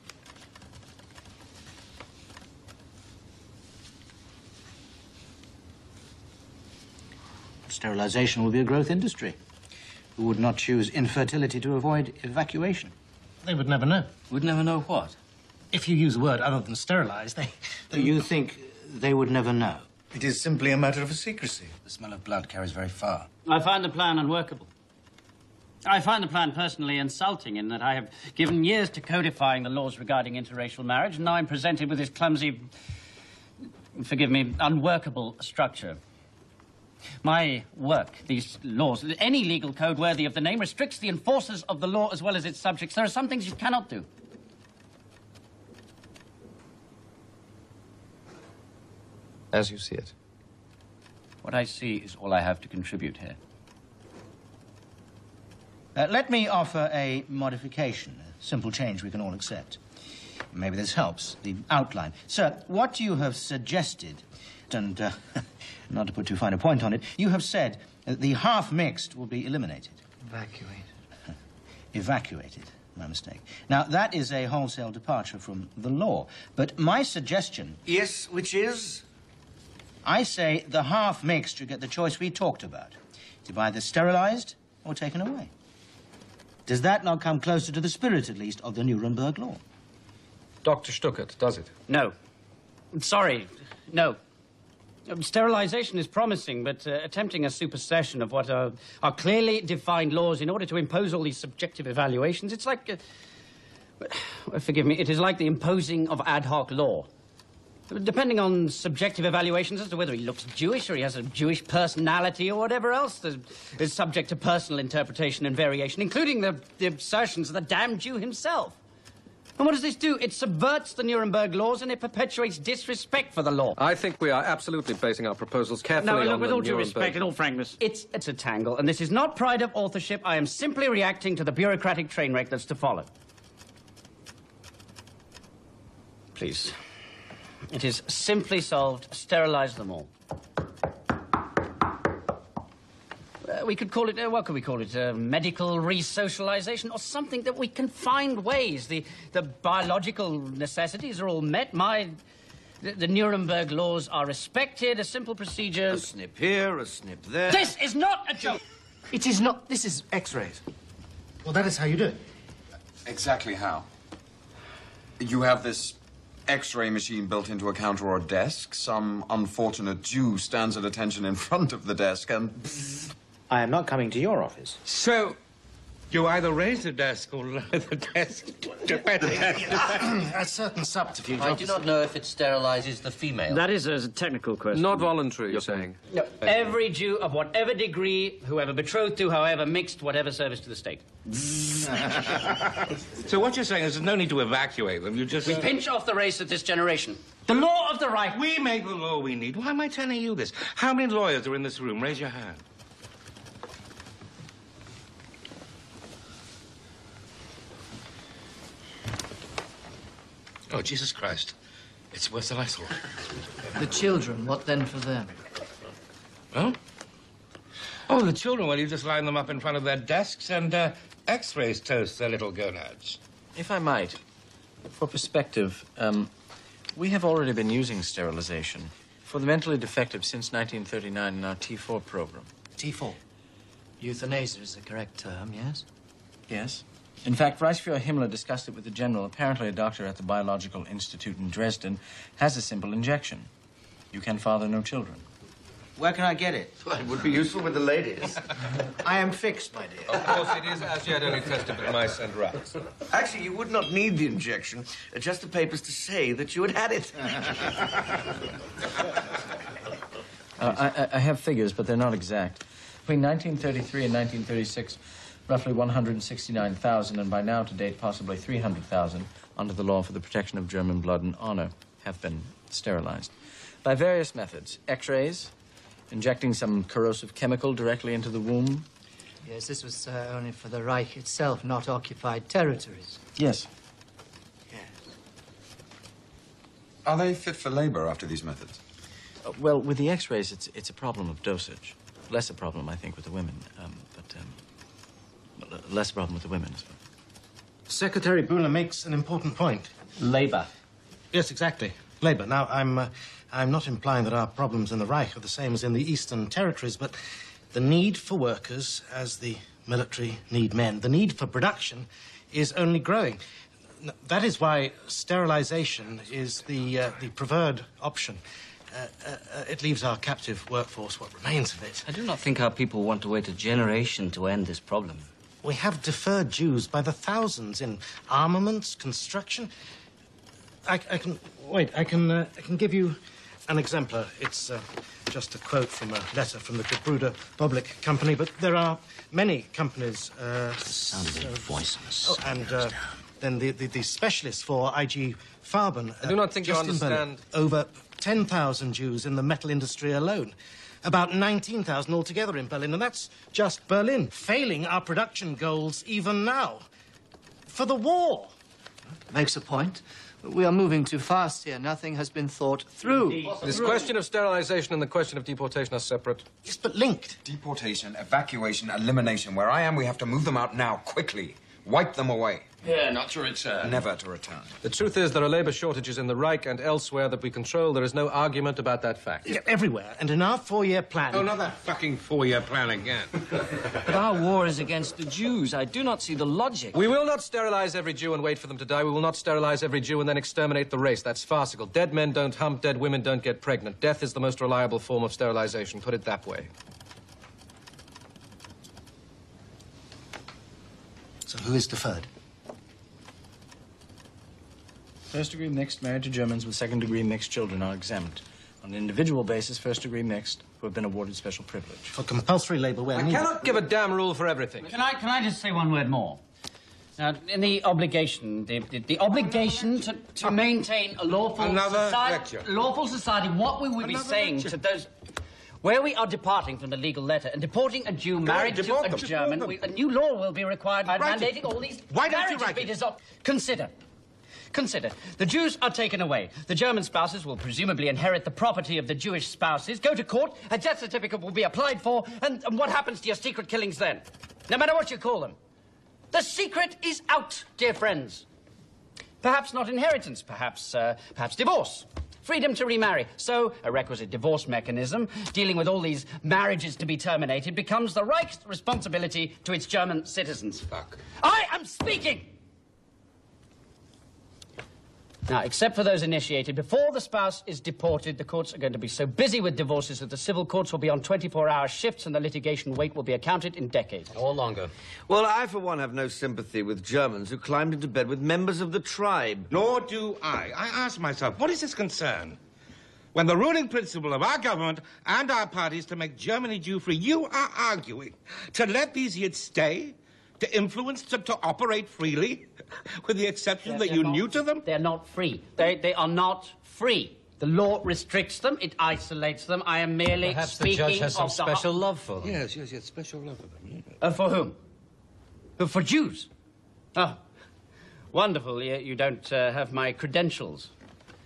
Speaker 17: Sterilization will be a growth industry. Who would not choose infertility to avoid evacuation?
Speaker 5: They would never know.
Speaker 19: Would never know what?
Speaker 5: If you use a word other than sterilize,
Speaker 17: You think they would never know?
Speaker 5: It is simply a matter of secrecy.
Speaker 17: The smell of blood carries very far.
Speaker 19: I find the plan unworkable. I find the plan personally insulting in that I have given years to codifying the laws regarding interracial marriage, and now I'm presented with this clumsy, forgive me, unworkable structure. My work, these laws, any legal code worthy of the name, restricts the enforcers of the law as well as its subjects. There are some things you cannot do.
Speaker 16: As you see it.
Speaker 19: What I see is all I have to contribute here.
Speaker 17: Let me offer a modification, a simple change we can all accept. Maybe this helps, the outline. Sir, what you have suggested, and not to put too fine a point on it, you have said that the half-mixed will be eliminated.
Speaker 4: Evacuated.
Speaker 17: Evacuated. My mistake. Now, that is a wholesale departure from the law. But my suggestion...
Speaker 6: Yes, which is?
Speaker 17: I say the half-mixed should get the choice we talked about. To be either sterilized or taken away. Does that not come closer to the spirit, at least, of the Nuremberg law?
Speaker 16: Dr. Stuckert, does it?
Speaker 19: No. I'm sorry. No. Sterilization is promising, but attempting a supersession of what are clearly defined laws in order to impose all these subjective evaluations, it's like... forgive me, it is like the imposing of ad hoc law. Depending on subjective evaluations as to whether he looks Jewish or he has a Jewish personality or whatever else is subject to personal interpretation and variation, including the assertions of the damned Jew himself. And what does this do? It subverts the Nuremberg laws and it perpetuates disrespect for the law.
Speaker 16: I think we are absolutely basing our proposals carefully on
Speaker 19: look, with
Speaker 16: the
Speaker 19: all due
Speaker 16: Nuremberg...
Speaker 19: respect, in all frankness, it's a tangle, and this is not pride of authorship. I am simply reacting to the bureaucratic train wreck that's to follow. Please. It is simply solved. Sterilize them all. We could call it, what could we call it? Medical resocialization or something that we can find ways. The biological necessities are all met. The Nuremberg laws are respected, a simple procedure.
Speaker 6: A snip here, a snip there.
Speaker 19: This is not a joke.
Speaker 6: It is not. This is X-rays.
Speaker 5: Well, that is how you do it.
Speaker 13: Exactly how? You have this X-ray machine built into a counter or a desk. Some unfortunate Jew stands at attention in front of the desk and...
Speaker 17: I am not coming to your office.
Speaker 12: So, you either raise the desk or lower the desk, depending...
Speaker 5: A certain subterfuge.
Speaker 18: I do not know if it sterilizes the female.
Speaker 19: That is a technical question.
Speaker 16: Not voluntary, you're saying?
Speaker 19: No. Every Jew of whatever degree, whoever betrothed to, however mixed, whatever service to the state.
Speaker 12: So what you're saying is there's no need to evacuate them, you just...
Speaker 19: We pinch off the race of this generation. The law of the right.
Speaker 12: We make the law we need. Why am I telling you this? How many lawyers are in this room? Raise your hand. Oh, Jesus Christ. It's worse than I thought.
Speaker 4: The children, what then for them?
Speaker 12: Well? Oh, the children, well, you just line them up in front of their desks and X-rays toast their little gonads.
Speaker 2: If I might, for perspective, we have already been using sterilization for the mentally defective since 1939 in our T4 program.
Speaker 4: T4? Euthanasia is the correct term, yes?
Speaker 2: Yes. In fact, Reichsfuhrer Himmler discussed it with the general. Apparently, a doctor at the Biological Institute in Dresden has a simple injection. You can father no children.
Speaker 17: Where can I get it?
Speaker 6: Well, it would be useful with the ladies.
Speaker 17: I am fixed, my dear.
Speaker 16: Of course, it is as yet only tested with mice and rats.
Speaker 6: Actually, you would not need the injection. Just the papers to say that you had had it.
Speaker 2: I have figures, but they're not exact. Between 1933 and 1936, roughly 169,000, and by now to date, possibly 300,000, under the law for the protection of German blood and honor, have been sterilized. By various methods. X-rays, injecting some corrosive chemical directly into the womb.
Speaker 4: Yes, this was only for the Reich itself, not occupied territories.
Speaker 2: Yes.
Speaker 13: Are they fit for labor after these methods?
Speaker 2: Well, with the X-rays, it's a problem of dosage. Less a problem, I think, with the women. Less a problem with the women as well.
Speaker 17: Secretary Buhler makes an important point.
Speaker 19: Labor.
Speaker 17: Yes, exactly. Labor. Now, I'm not implying that our problems in the Reich are the same as in the Eastern Territories, but the need for workers, as the military need men, the need for production is only growing. That is why sterilization is the preferred option. It leaves our captive workforce what remains of it.
Speaker 11: I do not think our people want to wait a generation to end this problem.
Speaker 17: We have deferred Jews by the thousands in armaments, construction. I can give you an exemplar. It's just a quote from a letter from the Gebruder Public Company, but there are many companies.
Speaker 11: Sound of their voice on us.
Speaker 17: Oh, and then the specialist for IG Farben.
Speaker 16: I do not think you understand.
Speaker 17: Over 10,000 Jews in the metal industry alone. About 19,000 altogether in Berlin, and that's just Berlin. Failing our production goals even now. For the war.
Speaker 4: Makes a point. We are moving too fast here. Nothing has been thought through.
Speaker 16: This question of sterilization and the question of deportation are separate.
Speaker 17: Yes, but linked.
Speaker 13: Deportation, evacuation, elimination. Where I am, we have to move them out now, quickly. Wipe them away.
Speaker 10: Yeah, not to return.
Speaker 13: Never to return.
Speaker 16: The truth is there are labor shortages in the Reich and elsewhere that we control. There is no argument about that fact.
Speaker 17: Yeah, everywhere. And in our 4-year plan...
Speaker 12: Oh, not that fucking 4-year plan again.
Speaker 11: But our war is against the Jews. I do not see the logic.
Speaker 16: We will not sterilize every Jew and wait for them to die. We will not sterilize every Jew and then exterminate the race. That's farcical. Dead men don't hump, dead women don't get pregnant. Death is the most reliable form of sterilization. Put it that way.
Speaker 17: So who is deferred?
Speaker 2: First-degree mixed married to Germans with second-degree mixed children are exempt. On an individual basis, first-degree mixed who have been awarded special privilege.
Speaker 17: For compulsory labor where
Speaker 16: I cannot give a damn rule for everything.
Speaker 19: Can I just say one word more? Now, in the obligation, the obligation to maintain a lawful lawful society, what we would be saying to those... Where we are departing from the legal letter and deporting a Jew married to a German, a new law will be required by mandating all these marriages be dissolved. Consider, the Jews are taken away. The German spouses will presumably inherit the property of the Jewish spouses, go to court, a death certificate will be applied for, and what happens to your secret killings then? No matter what you call them. The secret is out, dear friends. Perhaps not inheritance, perhaps divorce. Freedom to remarry. So, a requisite divorce mechanism dealing with all these marriages to be terminated becomes the Reich's responsibility to its German citizens.
Speaker 12: Fuck.
Speaker 19: I am speaking! Now, except for those initiated before the spouse is deported, the courts are going to be so busy with divorces that the civil courts will be on 24-hour shifts and the litigation wait will be accounted in decades.
Speaker 14: Or longer.
Speaker 6: Well, I, for one, have no sympathy with Germans who climbed into bed with members of the tribe.
Speaker 12: Nor do I. I ask myself, what is this concern? When the ruling principle of our government and our party is to make Germany Jew-free, you are arguing to let these Yids stay? To influence them to operate freely? With the exception that you knew to them?
Speaker 19: They're not free. They are not free. The law restricts them. It isolates them. I am merely
Speaker 14: Perhaps
Speaker 19: speaking
Speaker 14: the judge has some
Speaker 19: of
Speaker 14: special love for them.
Speaker 12: Yes, special love for them.
Speaker 19: For whom? For Jews? Oh, wonderful. You don't have my credentials.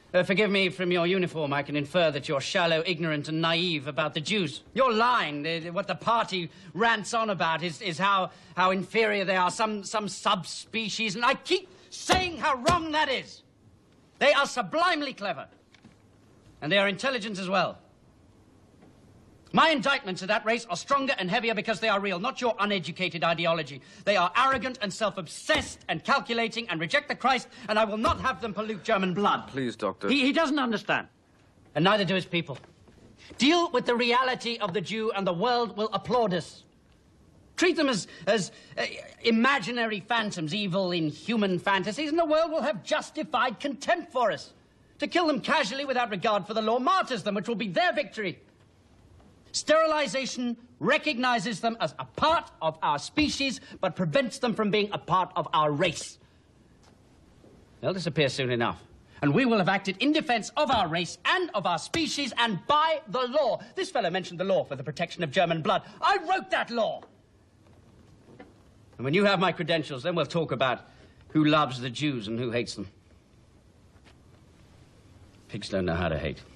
Speaker 19: Forgive me, from your uniform, I can infer that you're shallow, ignorant, and naive about the Jews. You're lying. What the party rants on about is how inferior they are, some subspecies, and I keep saying how wrong that is. They are sublimely clever, and they are intelligent as well. My indictments of that race are stronger and heavier because they are real, not your uneducated ideology. They are arrogant and self-obsessed and calculating and reject the Christ, and I will not have them pollute German blood.
Speaker 7: Please, Doctor.
Speaker 19: He doesn't understand, and neither do his people. Deal with the reality of the Jew, and the world will applaud us. Treat them as imaginary phantoms, evil in human fantasies, and the world will have justified contempt for us. To kill them casually without regard for the law martyrs them, which will be their victory. Sterilization recognizes them as a part of our species, but prevents them from being a part of our race. They'll disappear soon enough, and we will have acted in defense of our race and of our species and by the law. This fellow mentioned the law for the protection of German blood. I wrote that law. And when you have my credentials, then we'll talk about who loves the Jews and who hates them. Pigs don't know how to hate.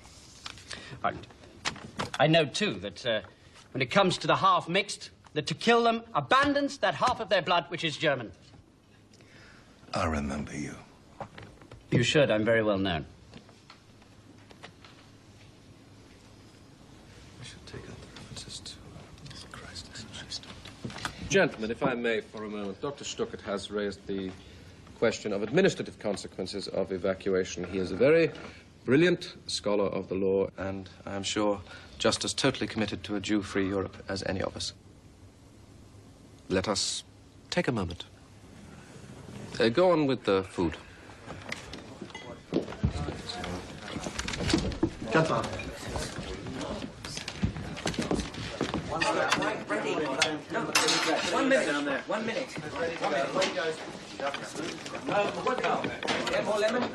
Speaker 19: I know, too, that when it comes to the half-mixed, that to kill them abandons that half of their blood which is German.
Speaker 12: I remember you.
Speaker 19: You should. I'm very well known.
Speaker 16: I should take out the references to Christ. Gentlemen, if I may, for a moment, Dr. Stuckert has raised the question of administrative consequences of evacuation. He is a very brilliant scholar of the law, and I'm sure just as totally committed to a Jew-free Europe as any of us. Let us take a moment. Go on with the food.
Speaker 6: Gentlemen.
Speaker 18: One minute. 1 minute. More lemon?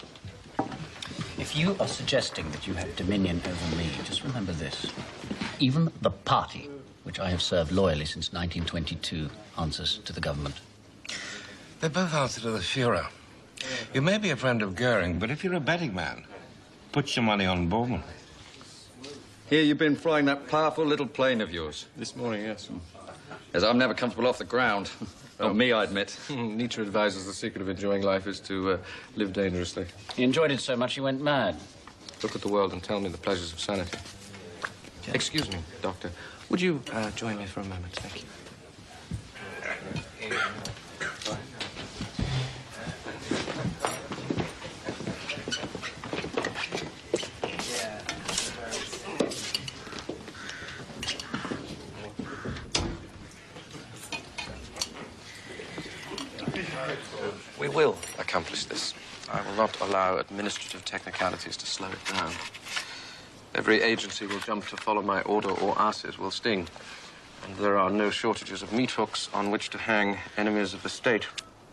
Speaker 11: If you are suggesting that you have dominion over me, just remember this. Even the party, which I have served loyally since 1922, answers to the government.
Speaker 12: They both answer to the Fuhrer. You may be a friend of Goering, but if you're a betting man, put your money on Bormann.
Speaker 7: Here you've been flying that powerful little plane of yours.
Speaker 16: This morning, yes.
Speaker 7: As I'm never comfortable off the ground. Not me, I admit.
Speaker 16: Nietzsche advises the secret of enjoying life is to live dangerously.
Speaker 19: He enjoyed it so much he went mad.
Speaker 16: Look at the world and tell me the pleasures of sanity. Excuse me, Doctor. Would you join me for a moment? Thank you. We will accomplish this. I will not allow administrative technicalities to slow it down. Every agency will jump to follow my order, or asses will sting. And there are no shortages of meat hooks on which to hang enemies of the state.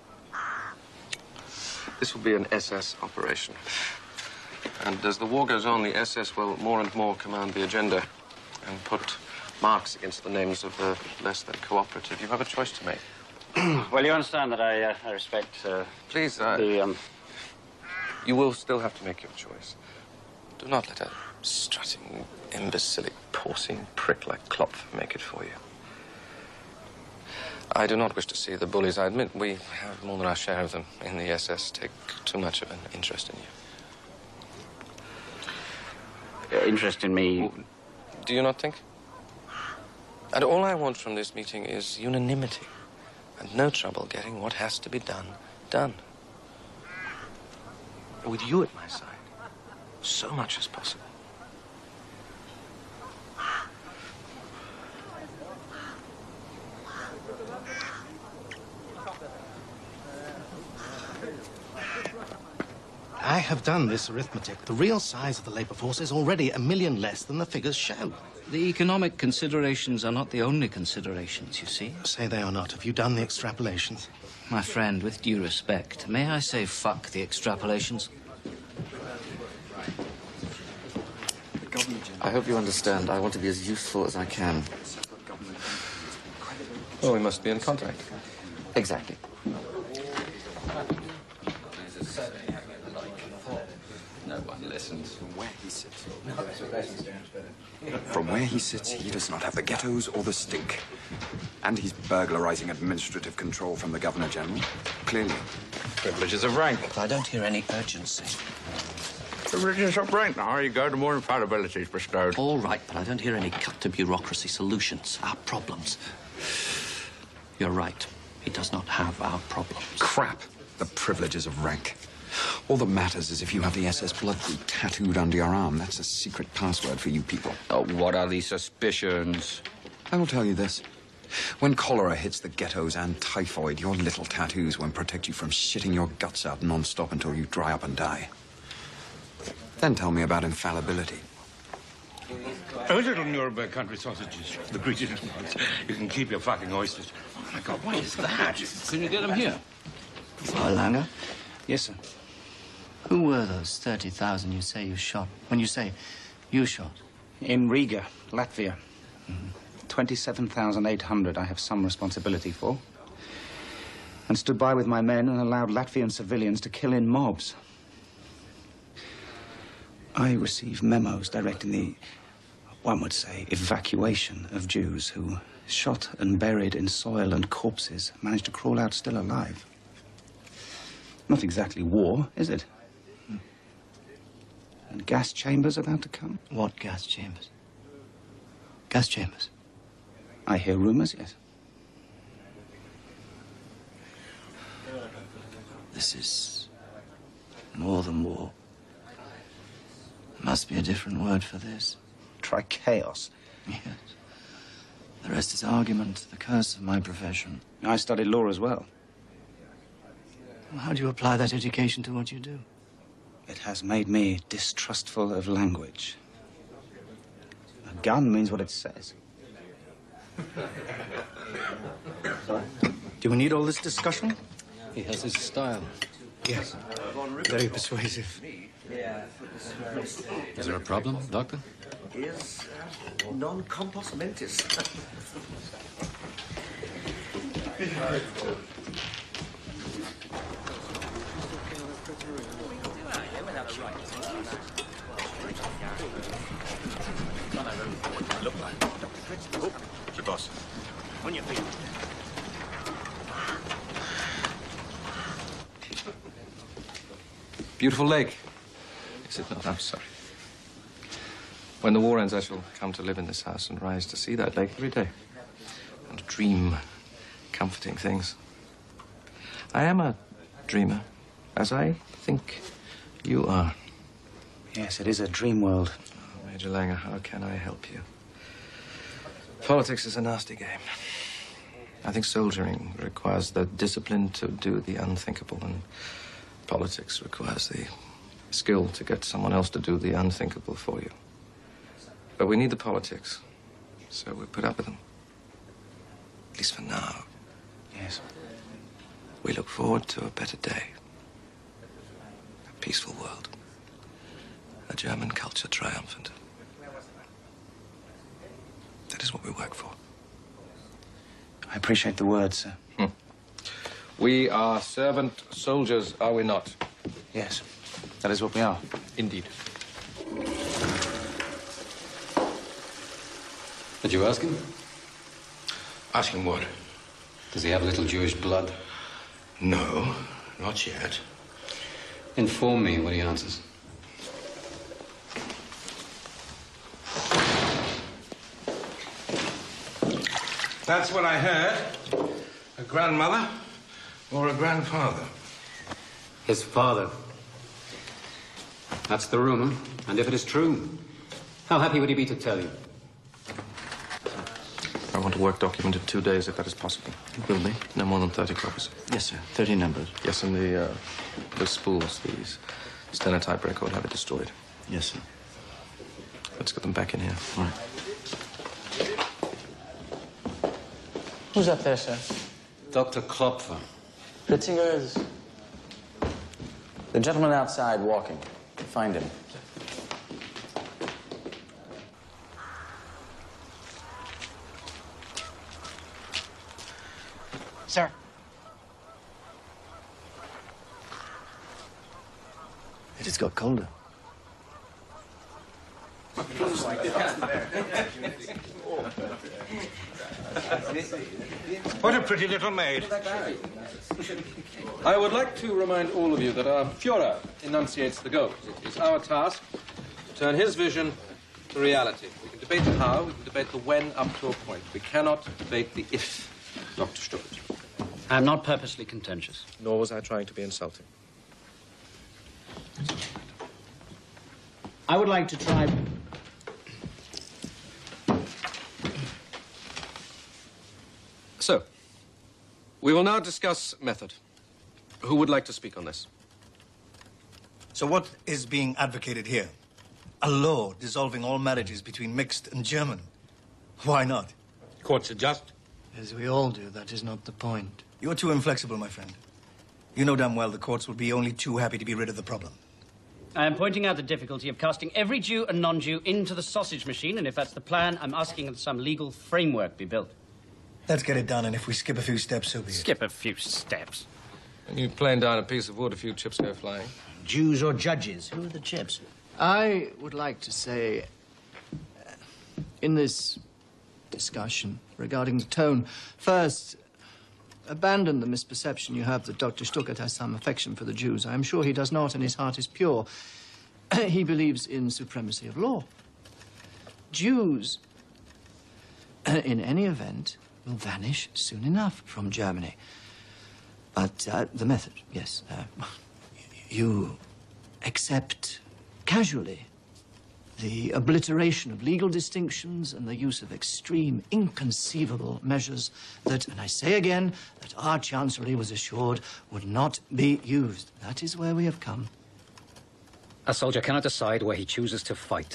Speaker 16: This will be an SS operation. And as the war goes on, the SS will more and more command the agenda and put marks against the names of the less than cooperative. You have a choice to make.
Speaker 19: Well, you understand that I respect
Speaker 16: Please,
Speaker 19: the
Speaker 16: You will still have to make your choice. Do not let a strutting, imbecilic, porcine prick like Klopf make it for you. I do not wish to see the bullies. I admit we have more than our share of them in the SS take too much of an interest in you.
Speaker 19: interest in me.
Speaker 16: Do you not think? And all I want from this meeting is unanimity. And no trouble getting what has to be done, done. With you at my side, so much is possible.
Speaker 6: I have done this arithmetic. The real size of the labor force is already 1 million less than the figures show.
Speaker 11: The economic considerations are not the only considerations, you see.
Speaker 6: Say they are not. Have you done the extrapolations?
Speaker 11: My friend, with due respect, may I say fuck the extrapolations?
Speaker 2: I hope you understand. I want to be as useful as I can.
Speaker 16: Well, we must be in contact.
Speaker 2: Exactly.
Speaker 7: Listen.
Speaker 13: From where he sits. From where he sits, he does not have the ghettos or the stink. And he's burglarizing administrative control from the Governor General. Clearly.
Speaker 7: Privileges of rank.
Speaker 18: I don't hear any urgency.
Speaker 7: Privileges of rank. The higher you go, the more infallibility is bestowed.
Speaker 18: All right, but I don't hear any cut-to-bureaucracy solutions. Our problems. You're right. He does not have our problems.
Speaker 13: Crap. The privileges of rank. All that matters is if you have the SS bloodroot tattooed under your arm. That's a secret password for you people.
Speaker 7: Oh, what are these suspicions?
Speaker 13: I will tell you this. When cholera hits the ghettos and typhoid, your little tattoos won't protect you from shitting your guts out non-stop until you dry up and die. Then tell me about infallibility.
Speaker 12: Oh, little Nuremberg country sausages. The greasiest ones. You can keep your fucking oysters. Oh, my God, what is that?
Speaker 11: Can you get them here?
Speaker 3: Langer?
Speaker 18: Yes, sir. Who were those 30,000 you say you shot? When you say you shot?
Speaker 3: In Riga, Latvia. 27,800 I have some responsibility for. And stood by with my men and allowed Latvian civilians to kill in mobs. I received memos directing the, one would say, evacuation of Jews who, shot and buried in soil and corpses, managed to crawl out still alive. Not exactly war, is it? And gas chambers about to come?
Speaker 18: What gas chambers? Gas chambers?
Speaker 3: I hear rumors, yes.
Speaker 18: This is more than war. Must be a different word for this.
Speaker 3: Try chaos.
Speaker 18: Yes. The rest is argument, the curse of my profession.
Speaker 3: I studied law as well.
Speaker 18: How do you apply that education to what you do?
Speaker 3: It has made me distrustful of language. A gun means what it says.
Speaker 5: Do we need all this discussion?
Speaker 14: He has his style.
Speaker 5: Yes. Very persuasive.
Speaker 14: Is there a problem, Doctor?
Speaker 6: Is non compos mentis.
Speaker 12: Look like Dr. Fritz. Oh, the boss. On your feet.
Speaker 16: Beautiful lake. Is it not? I'm sorry. When the war ends, I shall come to live in this house and rise to see that lake every day. And dream comforting things. I am a dreamer, as I think you are.
Speaker 3: Yes, it is a dream world.
Speaker 16: Oh, Major Langer, how can I help you? Politics is a nasty game. I think soldiering requires the discipline to do the unthinkable, and politics requires the skill to get someone else to do the unthinkable for you. But we need the politics, so we put up with them. At least for now.
Speaker 3: Yes.
Speaker 16: We look forward to a better day. A peaceful world. A German culture triumphant. That is what we work for.
Speaker 3: I appreciate the words, sir.
Speaker 16: We are servant soldiers, are we not?
Speaker 3: Yes, that is what we are.
Speaker 16: Indeed.
Speaker 14: Did you ask him?
Speaker 12: Ask him what?
Speaker 14: Does he have a little Jewish blood?
Speaker 12: No, not yet.
Speaker 14: Inform me when he answers.
Speaker 12: That's what I heard. A grandmother or a grandfather?
Speaker 14: His father. That's the rumor. And if it is true, how happy would he be to tell you?
Speaker 16: I want a work document in 2 days, if that is possible.
Speaker 18: It will be.
Speaker 16: No more than 30 copies.
Speaker 18: Yes, sir. 30 numbers.
Speaker 16: Yes, and the spools, these stenotype record, have it destroyed.
Speaker 18: Yes, sir.
Speaker 16: Let's get them back in here.
Speaker 18: All right.
Speaker 9: Who's up there, sir?
Speaker 14: Dr. Klopfer.
Speaker 9: Ritzinger is... The gentleman outside walking. Find him.
Speaker 19: Sir.
Speaker 4: It has got colder.
Speaker 12: What a pretty little maid.
Speaker 16: I would like to remind all of you that our Führer enunciates the goals. It is our task to turn his vision to reality. We can debate the how, we can debate the when up to a point. We cannot debate the if, Dr. Stuckert.
Speaker 19: I'm not purposely contentious.
Speaker 16: Nor was I trying to be insulting.
Speaker 17: I would like to try...
Speaker 16: So, we will now discuss method. Who would like to speak on this?
Speaker 5: So what is being advocated here? A law dissolving all marriages between mixed and German. Why not?
Speaker 12: Courts are just.
Speaker 4: As we all do, that is not the point.
Speaker 5: You're too inflexible, my friend. You know damn well the courts will be only too happy to be rid of the problem.
Speaker 19: I am pointing out the difficulty of casting every Jew and non-Jew into the sausage machine, and if that's the plan, I'm asking that some legal framework be built.
Speaker 5: Let's get it done, and if we skip a few steps, so be it.
Speaker 19: Skip a few steps.
Speaker 16: When you plane down a piece of wood, a few chips go flying.
Speaker 17: Jews or judges? Who are the chips?
Speaker 4: I would like to say, in this discussion regarding the tone, first, abandon the misperception you have that Dr. Stuckert has some affection for the Jews. I am sure he does not, and his heart is pure. He believes in supremacy of law. Jews, in any event, will vanish soon enough from Germany. But the method, yes. You accept casually the obliteration of legal distinctions and the use of extreme, inconceivable measures that, and I say again, that our Chancellery was assured would not be used. That is where we have come.
Speaker 11: A soldier cannot decide where he chooses to fight.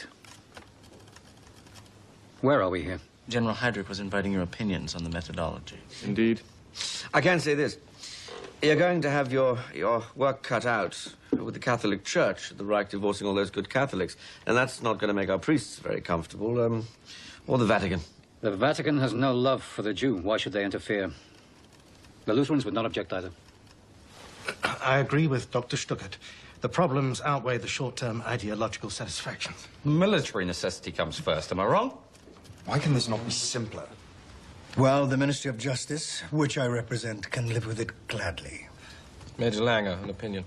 Speaker 11: Where are we here?
Speaker 2: General Heydrich was inviting your opinions on the methodology.
Speaker 16: Indeed.
Speaker 6: I can say this. You're going to have your work cut out with the Catholic Church, the Reich divorcing all those good Catholics. And that's not going to make our priests very comfortable, or the Vatican.
Speaker 11: The Vatican has no love for the Jew. Why should they interfere? The Lutherans would not object either.
Speaker 17: I agree with Dr. Stuckert. The problems outweigh the short-term ideological satisfactions.
Speaker 7: Military necessity comes first, am I wrong?
Speaker 13: Why can this not be simpler?
Speaker 5: Well, the Ministry of Justice, which I represent, can live with it gladly.
Speaker 16: Major Langer, an opinion.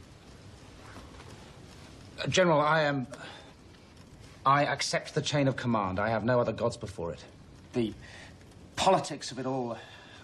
Speaker 17: General, I accept the chain of command. I have no other gods before it. The politics of it all...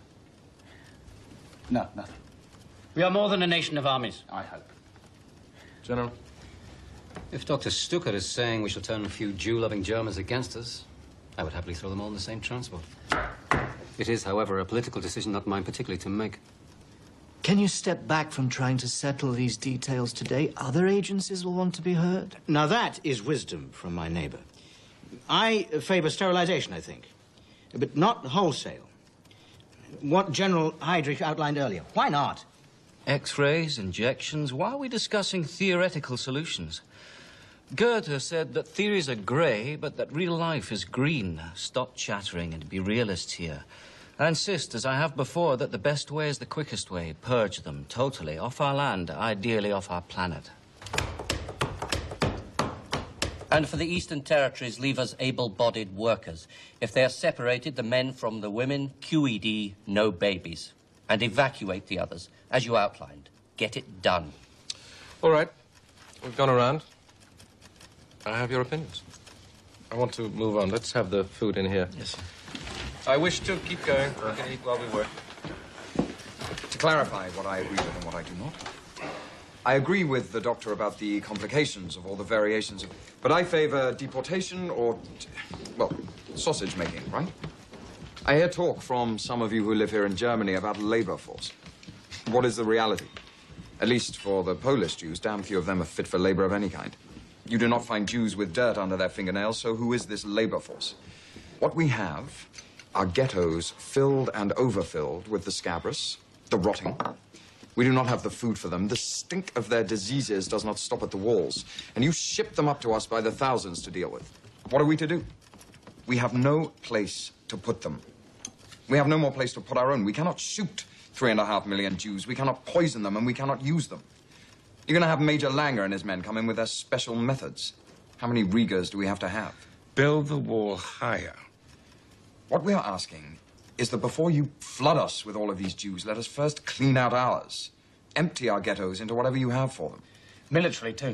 Speaker 17: No, nothing.
Speaker 19: We are more than a nation of armies.
Speaker 17: I hope.
Speaker 16: General?
Speaker 14: If Dr. Stuckert is saying we shall turn a few Jew-loving Germans against us, I would happily throw them all in the same transport. It is, however, a political decision not mine particularly to make.
Speaker 4: Can you step back from trying to settle these details today? Other agencies will want to be heard.
Speaker 17: Now that is wisdom from my neighbor. I favor sterilization, I think, but not wholesale. What General Heydrich outlined earlier. Why not?
Speaker 18: X-rays, injections. Why are we discussing theoretical solutions? Goethe said that theories are grey, but that real life is green. Stop chattering and be realists here. I insist, as I have before, that the best way is the quickest way. Purge them totally off our land, ideally off our planet.
Speaker 15: And for the Eastern Territories, leave us able-bodied workers. If they are separated, the men from the women, QED, no babies. And evacuate the others, as you outlined. Get it done.
Speaker 16: All right. We've gone around. I have your opinions. I want to move on. Let's have the food in here.
Speaker 4: Yes, sir.
Speaker 16: I wish to keep going. We can eat while we work.
Speaker 13: To clarify what I agree with and what I do not. I agree with the doctor about the complications of all the variations of... But I favor deportation or, well, sausage making, right? I hear talk from some of you who live here in Germany about labor force. What is the reality? At least for the Polish Jews, damn few of them are fit for labor of any kind. You do not find Jews with dirt under their fingernails, so who is this labor force? What we have are ghettos filled and overfilled with the scabrous, the rotting. We do not have the food for them. The stink of their diseases does not stop at the walls. And you ship them up to us by the thousands to deal with. What are we to do? We have no place to put them. We have no more place to put our own. We cannot shoot 3.5 million Jews. We cannot poison them, and we cannot use them. You're going to have Major Langer and his men come in with their special methods. How many Rigas do we have to have?
Speaker 16: Build the wall higher.
Speaker 13: What we are asking is that before you flood us with all of these Jews, let us first clean out ours. Empty our ghettos into whatever you have for them.
Speaker 3: Militarily, too.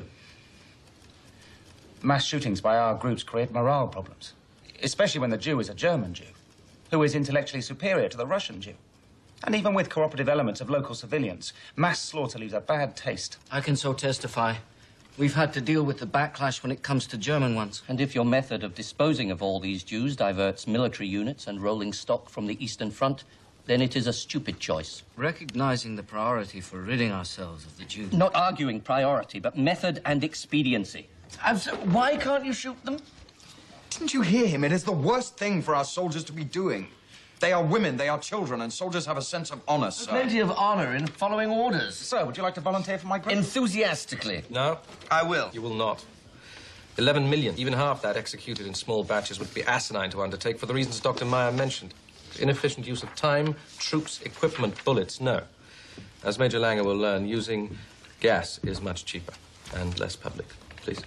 Speaker 3: Mass shootings by our groups create morale problems, especially when the Jew is a German Jew, who is intellectually superior to the Russian Jew. And even with cooperative elements of local civilians, mass slaughter leaves a bad taste.
Speaker 18: I can so testify. We've had to deal with the backlash when it comes to German ones.
Speaker 15: And if your method of disposing of all these Jews diverts military units and rolling stock from the Eastern Front, then it is a stupid choice.
Speaker 18: Recognizing the priority for ridding ourselves of the Jews.
Speaker 15: Not arguing priority, but method and expediency.
Speaker 13: Why can't you shoot them? Didn't you hear him? It is the worst thing for our soldiers to be doing. They are women, they are children, and soldiers have a sense of honor, sir.
Speaker 6: Plenty of honor in following orders.
Speaker 3: Sir, would you like to volunteer for my group?
Speaker 6: Enthusiastically.
Speaker 16: No,
Speaker 3: I will.
Speaker 16: you will not. 11 million, even half that executed in small batches, would be asinine to undertake for the reasons Dr. Meyer mentioned. Inefficient use of time, troops, equipment, bullets, no. As Major Langer will learn, using gas is much cheaper and less public. Please.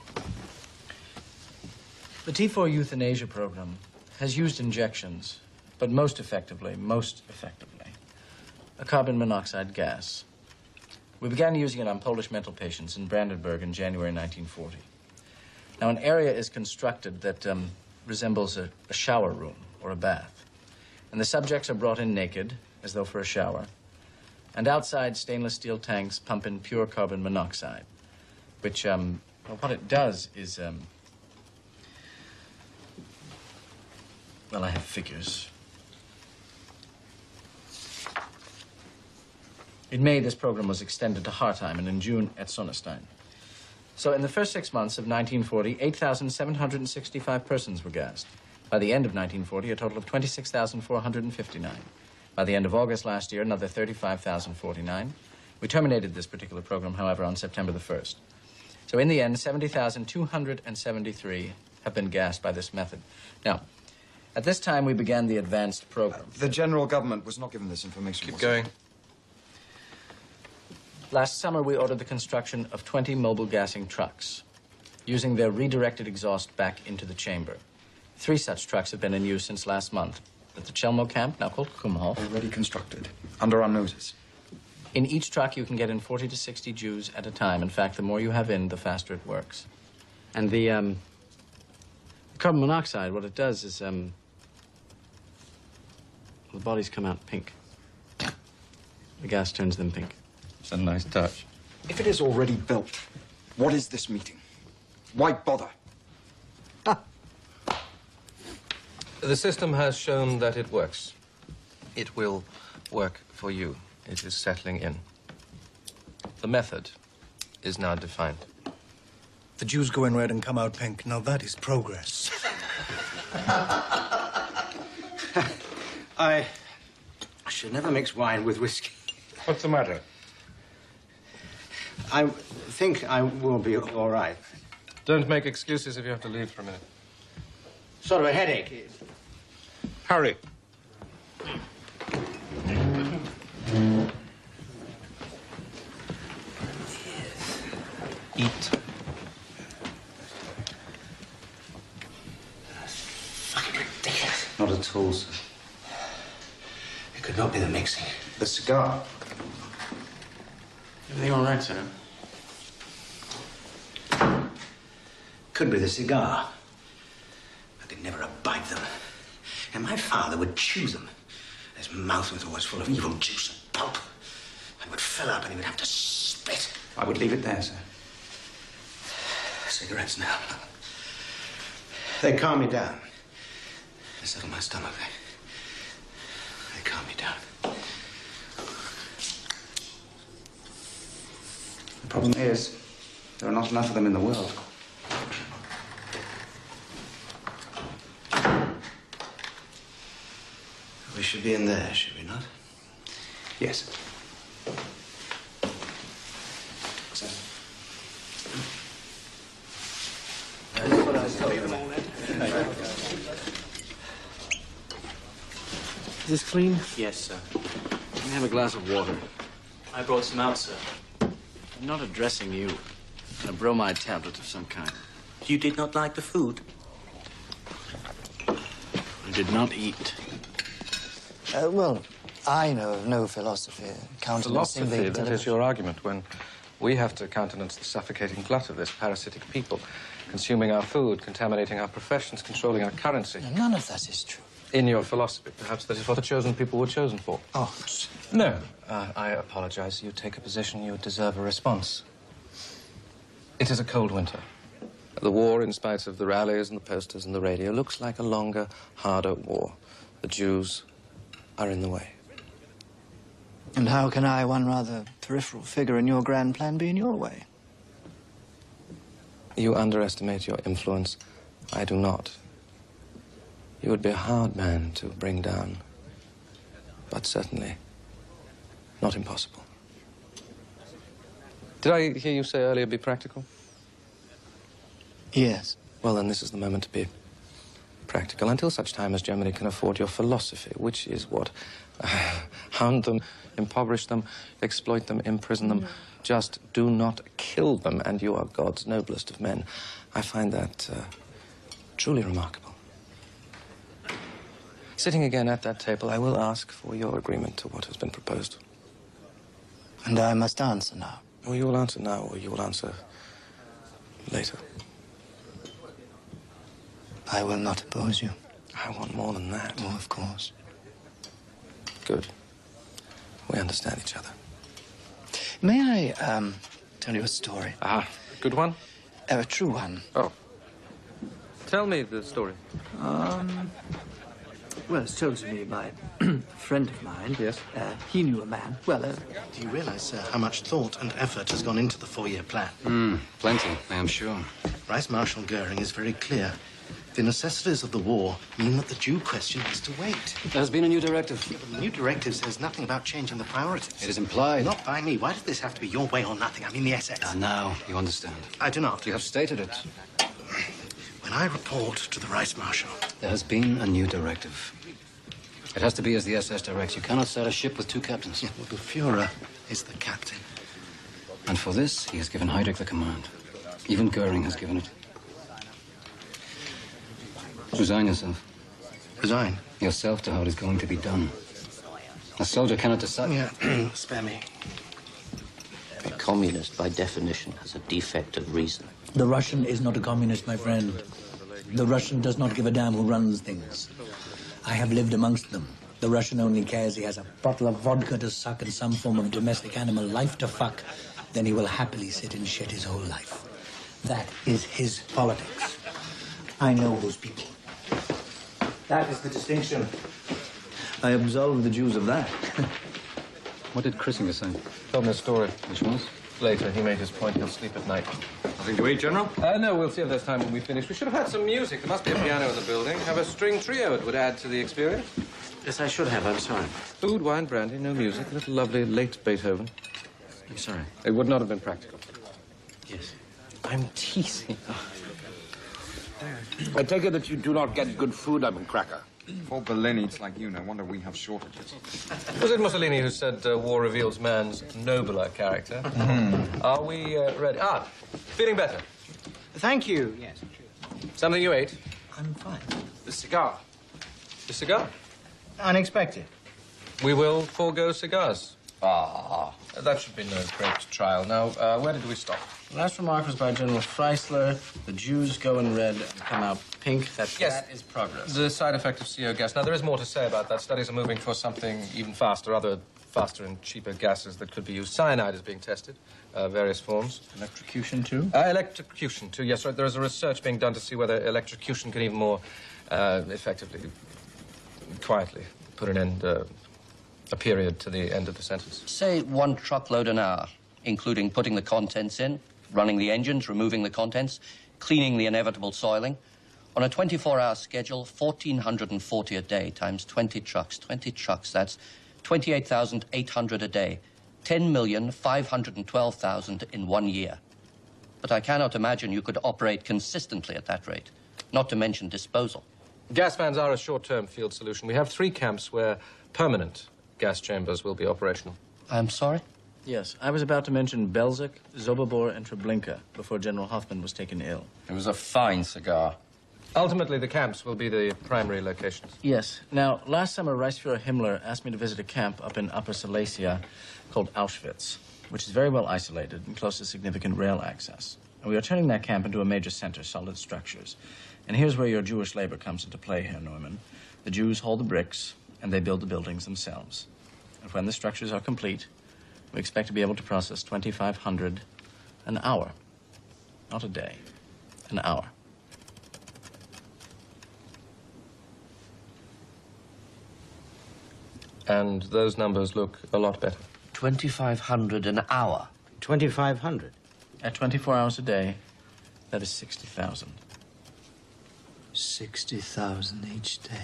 Speaker 2: The T4 euthanasia program has used injections, but most effectively, a carbon monoxide gas. We began using it on Polish mental patients in Brandenburg in January 1940. Now, an area is constructed that resembles a shower room or a bath. And the subjects are brought in naked, as though for a shower. And outside, stainless steel tanks pump in pure carbon monoxide, which, well, what it does is, well, I have figures. In May, this program was extended to Hartheim, and in June at Sonnestein. So in the first 6 months of 1940, 8,765 persons were gassed. By the end of 1940, a total of 26,459. By the end of August last year, another 35,049. We terminated this particular program, however, on September the 1st. So in the end, 70,273 have been gassed by this method. Now, at this time, we began the advanced program.
Speaker 13: The general government was not given this information.
Speaker 16: Keep going.
Speaker 2: Last summer, we ordered the construction of 20 mobile gassing trucks, using their redirected exhaust back into the chamber. 3 such trucks have been in use since last month at the Chelmo camp, now called Kumhof.
Speaker 13: Already constructed, under our noses.
Speaker 2: In each truck, you can get in 40 to 60 Jews at a time. In fact, the more you have in, the faster it works. And the carbon monoxide, what it does is, the bodies come out pink. The gas turns them pink.
Speaker 16: It's a nice touch.
Speaker 13: If it is already built, what is this meeting? Why bother?
Speaker 16: The system has shown that it works. It will work for you. It is settling in. The method is now defined.
Speaker 5: The Jews go in red and come out pink. Now that is progress.
Speaker 3: I should never mix wine with whiskey.
Speaker 16: What's the matter?
Speaker 3: I think I will be all right.
Speaker 16: Don't make excuses if you have to leave for a minute.
Speaker 3: Sort of a headache.
Speaker 16: Hurry. Eat.
Speaker 3: Fucking ridiculous. Not at all, sir. It could not be the mixing. The cigar.
Speaker 2: Everything all right, sir?
Speaker 3: Could be the cigar. I could never abide them. And my father would chew them. His mouth was always full of evil juice and pulp. It would fill up and he would have to spit. I would leave it there, sir. Cigarettes now. They calm me down. They settle my stomach. They calm me down. The problem is, there are not enough of them in the world. We should be in there, should we not? Yes. So.
Speaker 2: Is this clean?
Speaker 3: Yes, sir.
Speaker 2: Let me have a glass of water.
Speaker 3: I brought some out, sir.
Speaker 2: I'm not addressing you. A bromide tablet of some kind. You did not like the food?
Speaker 9: I did not eat.
Speaker 4: Well, I know of no philosophy countenancing
Speaker 16: Philosophy,
Speaker 4: the
Speaker 16: that is your argument, when we have to countenance the suffocating glut of this parasitic people, consuming our food, contaminating our professions, controlling our currency.
Speaker 4: None of that is true.
Speaker 16: In your philosophy, perhaps that is what the chosen people were chosen for.
Speaker 4: Oh.
Speaker 16: No, I apologize. You take a position, you deserve a response. It is a cold winter. The war, in spite of the rallies and the posters and the radio, looks like a longer, harder war. The Jews are in the way.
Speaker 4: And how can I, one rather peripheral figure in your grand plan, be in your way?
Speaker 16: You underestimate your influence. I do not. You would be a hard man to bring down, but certainly not impossible. Did I hear you say earlier be practical?
Speaker 4: Yes.
Speaker 16: Well, then this is the moment to be practical, until such time as Germany can afford your philosophy, which is what? Hound them, impoverish them, exploit them, imprison them. Just do not kill them, and you are God's noblest of men. I find that truly remarkable. Sitting again at that table, I will ask for your agreement to what has been proposed.
Speaker 4: And I must answer now.
Speaker 16: Well, you will answer now, or you will answer later.
Speaker 4: I will not oppose you.
Speaker 16: I want more than that.
Speaker 4: Oh, of course.
Speaker 16: Good. We understand each other.
Speaker 4: May I, tell you a story?
Speaker 16: Ah, good one?
Speaker 4: A true one.
Speaker 16: Oh. Tell me the story.
Speaker 4: Well, it's told to me by a friend of mine.
Speaker 16: Yes?
Speaker 4: He knew a man. Well,
Speaker 17: Do you realize how much thought and effort has gone into the four-year plan?
Speaker 14: Plenty, I am sure.
Speaker 17: Vice Marshal Goering is very clear. The necessities of the war mean that the Jew question has to wait.
Speaker 14: There has been a new directive.
Speaker 17: Yeah, but the new directive says nothing about changing the priorities.
Speaker 14: It is implied.
Speaker 17: Not by me. Why does this have to be your way or nothing? I mean the SS.
Speaker 14: Now you understand.
Speaker 17: I do not.
Speaker 14: You have stated it.
Speaker 17: When I report to the Vice Marshal...
Speaker 14: There has been a new directive. It has to be as the SS directs. You cannot set a ship with two captains.
Speaker 17: Yeah, well, the Fuhrer is the captain.
Speaker 14: And for this, he has given Heydrich the command. Even Goering has given it. Resign yourself.
Speaker 17: Resign?
Speaker 14: Yourself to how it is going to be done. A soldier cannot decide...
Speaker 17: Yeah, spare me.
Speaker 15: A communist, by definition, has a defect of reason.
Speaker 20: The Russian is not a communist, my friend. The Russian does not give a damn who runs things. I have lived amongst them. The Russian only cares he has a bottle of vodka to suck and some form of domestic animal life to fuck. Then he will happily sit and shit his whole life. That is his politics. I know those people. That is the distinction. I absolve the Jews of that.
Speaker 14: What did Chrissinger say?
Speaker 16: Told me a story.
Speaker 14: Which was?
Speaker 16: Later, he made his point. He'll sleep at night.
Speaker 14: Nothing to eat, General?
Speaker 16: No, we'll see if there's time when we finish. We should have had some music. There must be a piano in the building. Have a string trio. It would add to the experience.
Speaker 2: Yes, I should have. I'm sorry.
Speaker 16: Food, wine, brandy, no music. A little lovely late Beethoven.
Speaker 2: I'm sorry.
Speaker 16: It would not have been practical.
Speaker 2: Yes.
Speaker 16: I'm teasing.
Speaker 12: I take it that you do not get good food, I'm a cracker.
Speaker 13: Poor Berlin eats like you. No wonder we have shortages.
Speaker 16: Was it Mussolini who said war reveals man's nobler character? Are we ready? Feeling better?
Speaker 17: Thank you, yes.
Speaker 16: Something you ate?
Speaker 17: I'm fine.
Speaker 16: The cigar. The cigar?
Speaker 17: Unexpected.
Speaker 16: We will forego cigars. That should be no great trial. Now, where did we stop?
Speaker 2: The last remark was by General Freisler. The Jews go in red and come out pink. That is progress.
Speaker 16: The side effect of CO gas. Now, there is more to say about that. Studies are moving for something even faster, other faster and cheaper gases that could be used. Cyanide is being tested, various forms.
Speaker 2: Electrocution, too?
Speaker 16: Electrocution, too, yes. Right. There is a research being done to see whether electrocution can even more effectively, quietly put an end, a period to the end of the sentence.
Speaker 15: Say 1 truckload an hour, including putting the contents in, running the engines, removing the contents, cleaning the inevitable soiling. On a 24-hour schedule, 1,440 a day times 20 trucks. 20 trucks, that's 28,800 a day. 10,512,000 in 1 year. But I cannot imagine you could operate consistently at that rate, not to mention disposal.
Speaker 16: Gas vans are a short-term field solution. We have 3 camps where permanent gas chambers will be operational.
Speaker 15: I'm sorry?
Speaker 2: Yes, I was about to mention Belzec, Zobobor, and Treblinka before General Hoffman was taken ill.
Speaker 14: It was a fine cigar.
Speaker 16: Ultimately, the camps will be the primary locations.
Speaker 2: Yes. Now, last summer, Reichsfuhrer Himmler asked me to visit a camp up in Upper Silesia called Auschwitz, which is very well isolated and close to significant rail access. And we are turning that camp into a major center, solid structures. And here's where your Jewish labor comes into play, Herr Neumann. The Jews haul the bricks, and they build the buildings themselves. And when the structures are complete, we expect to be able to process 2,500 an hour. Not a day, an hour.
Speaker 16: And those numbers look a lot better.
Speaker 15: 2,500 an hour.
Speaker 17: 2,500?
Speaker 2: At 24 hours a day, that is 60,000.
Speaker 4: 60,000 each day.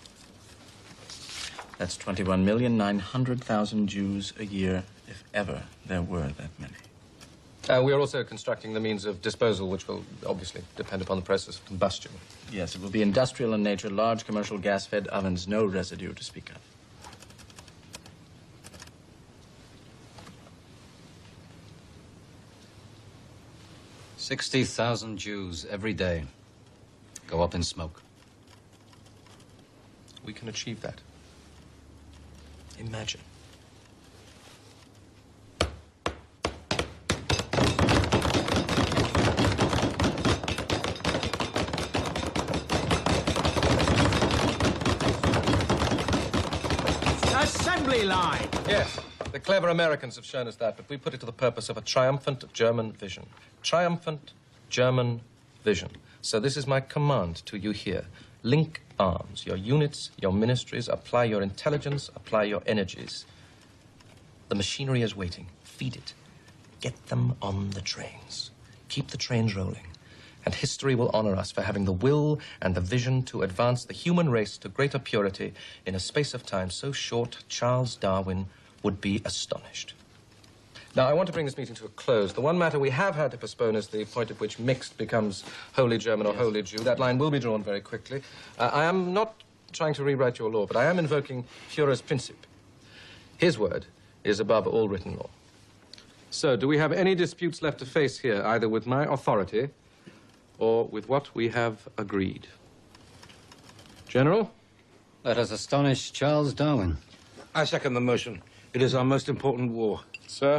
Speaker 2: That's 21,900,000 Jews a year, if ever there were that many.
Speaker 16: We are also constructing the means of disposal, which will obviously depend upon the process of combustion.
Speaker 2: Yes, it will be industrial in nature, large commercial gas-fed ovens, no residue to speak of.
Speaker 14: $60,000 Jews every day go up in smoke.
Speaker 16: We can achieve that.
Speaker 2: Imagine.
Speaker 17: Assembly line!
Speaker 16: Yes, the clever Americans have shown us that, but we put it to the purpose of a triumphant German vision. Triumphant German vision. So this is my command to you here. Link arms, your units, your ministries, apply your intelligence, apply your energies. The machinery is waiting. Feed it. Get them on the trains. Keep the trains rolling. And history will honor us for having the will and the vision to advance the human race to greater purity in a space of time so short, Charles Darwin would be astonished. Now, I want to bring this meeting to a close. The one matter we have had to postpone is the point at which mixed becomes wholly German or wholly Jew. That line will be drawn very quickly. I am not trying to rewrite your law, but I am invoking Führer's principle. His word is above all written law. So, do we have any disputes left to face here, either with my authority or with what we have agreed? General?
Speaker 14: Let us astonish Charles Darwin.
Speaker 12: I second the motion. It is our most important war.
Speaker 16: Sir?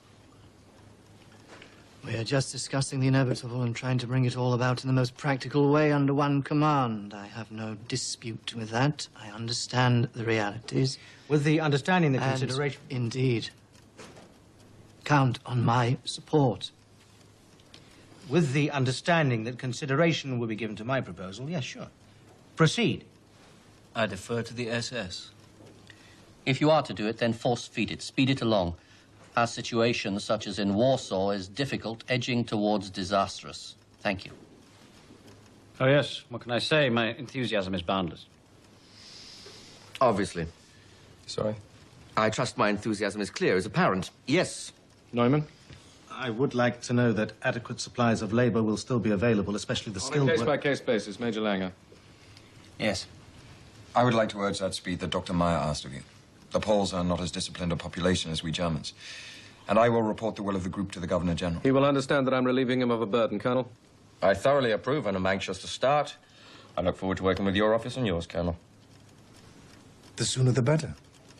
Speaker 4: We are just discussing the inevitable and trying to bring it all about in the most practical way under one command. I have no dispute with that. I understand the realities.
Speaker 17: With the understanding that consideration...
Speaker 4: Indeed. Count on my support.
Speaker 17: With the understanding that consideration will be given to my proposal, yes, sure. Proceed.
Speaker 18: I defer to the SS.
Speaker 15: If you are to do it, then force-feed it. Speed it along. Our situation, such as in Warsaw, is difficult, edging towards disastrous. Thank you.
Speaker 19: Oh, yes. What can I say? My enthusiasm is boundless.
Speaker 6: Obviously.
Speaker 16: Sorry?
Speaker 6: I trust my enthusiasm is clear, is apparent. Yes.
Speaker 16: Neumann?
Speaker 5: I would like to know that adequate supplies of labor will still be available, especially the skilled...
Speaker 16: On a case-by-case basis, Major Langer.
Speaker 13: Yes. I would like to urge that speed that Dr. Meyer asked of you. The Poles are not as disciplined a population as we Germans. And I will report the will of the group to the Governor-General.
Speaker 16: He will understand that I'm relieving him of a burden, Colonel.
Speaker 6: I thoroughly approve and am anxious to start. I look forward to working with your office and yours, Colonel.
Speaker 5: The sooner the better.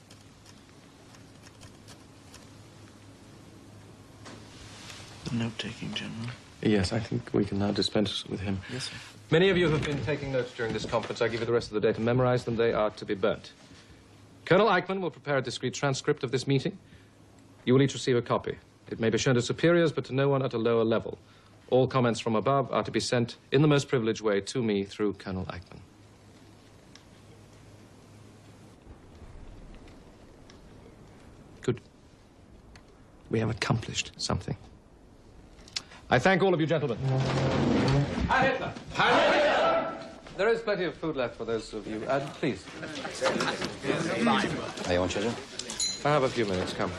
Speaker 2: The note-taking, General.
Speaker 16: Yes, I think we can now dispense with him.
Speaker 2: Yes, sir.
Speaker 16: Many of you have been taking notes during this conference. I give you the rest of the day to memorize them. They are to be burnt. Colonel Eichmann will prepare a discreet transcript of this meeting. You will each receive a copy. It may be shown to superiors, but to no one at a lower level. All comments from above are to be sent in the most privileged way to me through Colonel Eichmann. Good. We have accomplished something. I thank all of you, gentlemen. Heil Hitler! Heil Hitler! There is plenty of food left for those of you. Please.
Speaker 14: Are you on schedule?
Speaker 16: I have a few minutes. Come.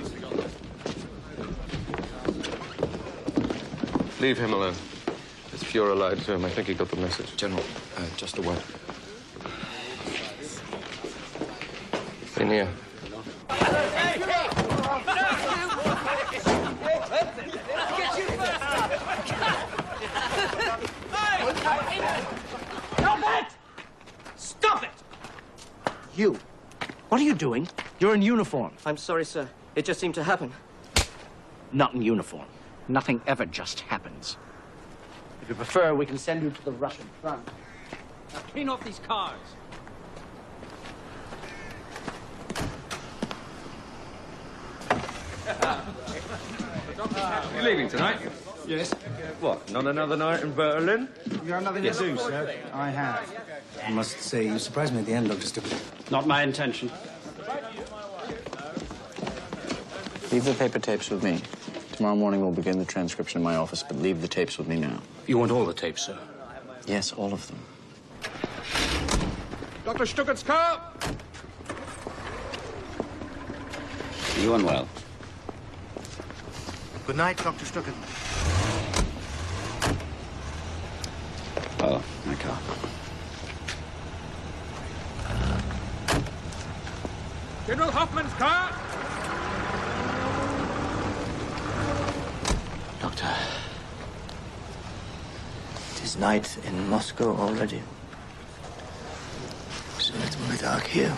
Speaker 16: Leave him alone. There's few you're allied to him. I think he got the message.
Speaker 13: General, just a word.
Speaker 16: In here.
Speaker 19: Stop it! Stop it!
Speaker 15: You. What are you doing? You're in uniform.
Speaker 21: I'm sorry, sir. It just seemed to happen.
Speaker 15: Not in uniform. Nothing ever just happens. If you prefer, we can send you to the Russian front.
Speaker 19: Now clean off these cars.
Speaker 16: You leaving tonight?
Speaker 5: Yes.
Speaker 16: What, not another night in Berlin?
Speaker 5: You have nothing to do, sir. I have. I must say, you surprised me at the end, Dr. Stuckert.
Speaker 19: Not my intention.
Speaker 2: Leave the paper tapes with me. Tomorrow morning we'll begin the transcription in my office, but leave the tapes with me now.
Speaker 19: You want all the tapes, sir?
Speaker 2: Yes, all of them.
Speaker 16: Dr. Stuckert's car!
Speaker 11: You unwell?
Speaker 4: Good night, Dr. Stuckert.
Speaker 11: Oh, my car.
Speaker 16: General Hoffman's car!
Speaker 4: Doctor, it is night in Moscow already. Soon it will be dark here.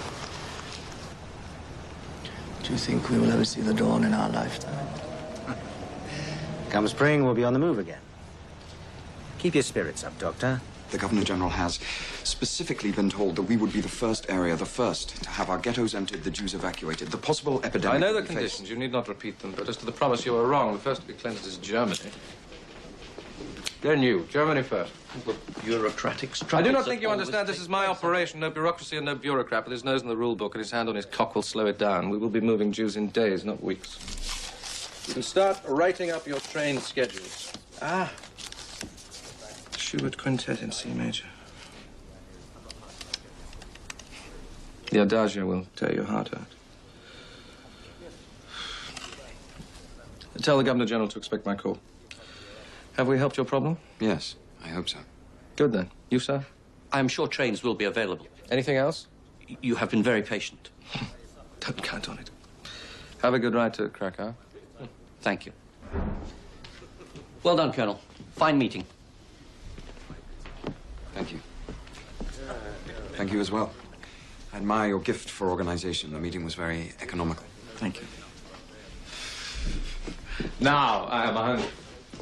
Speaker 4: Do you think we will ever see the dawn in our lifetime?
Speaker 17: Come spring, we'll be on the move again. Keep your spirits up, Doctor.
Speaker 13: The Governor General has specifically been told that we would be the first area, the first, to have our ghettos emptied, the Jews evacuated. The possible epidemic.
Speaker 16: I know the
Speaker 13: we face-
Speaker 16: conditions. You need not repeat them. But as to the promise, you were wrong. The first to be cleansed is Germany. Then you. Germany first.
Speaker 15: Bureaucratic structures.
Speaker 16: I do not think you understand. This is my operation. No bureaucracy and no bureaucrat with his nose in the rule book and his hand on his cock will slow it down. We will be moving Jews in days, not weeks. You can start writing up your train schedules.
Speaker 15: Ah.
Speaker 16: Schubert Quintet in C major. The Adagio will tear your heart out. Tell the Governor General to expect my call. Have we helped your problem?
Speaker 13: Yes, I hope so.
Speaker 16: Good then. You, sir?
Speaker 15: I'm sure trains will be available.
Speaker 16: Anything else?
Speaker 15: You have been very patient.
Speaker 16: Don't count on it. Have a good ride to Krakow.
Speaker 15: Thank you. Well done, Colonel. Fine meeting.
Speaker 13: Thank you. Thank you as well. I admire your gift for organization. The meeting was very economical.
Speaker 2: Thank you.
Speaker 16: Now I am hungry.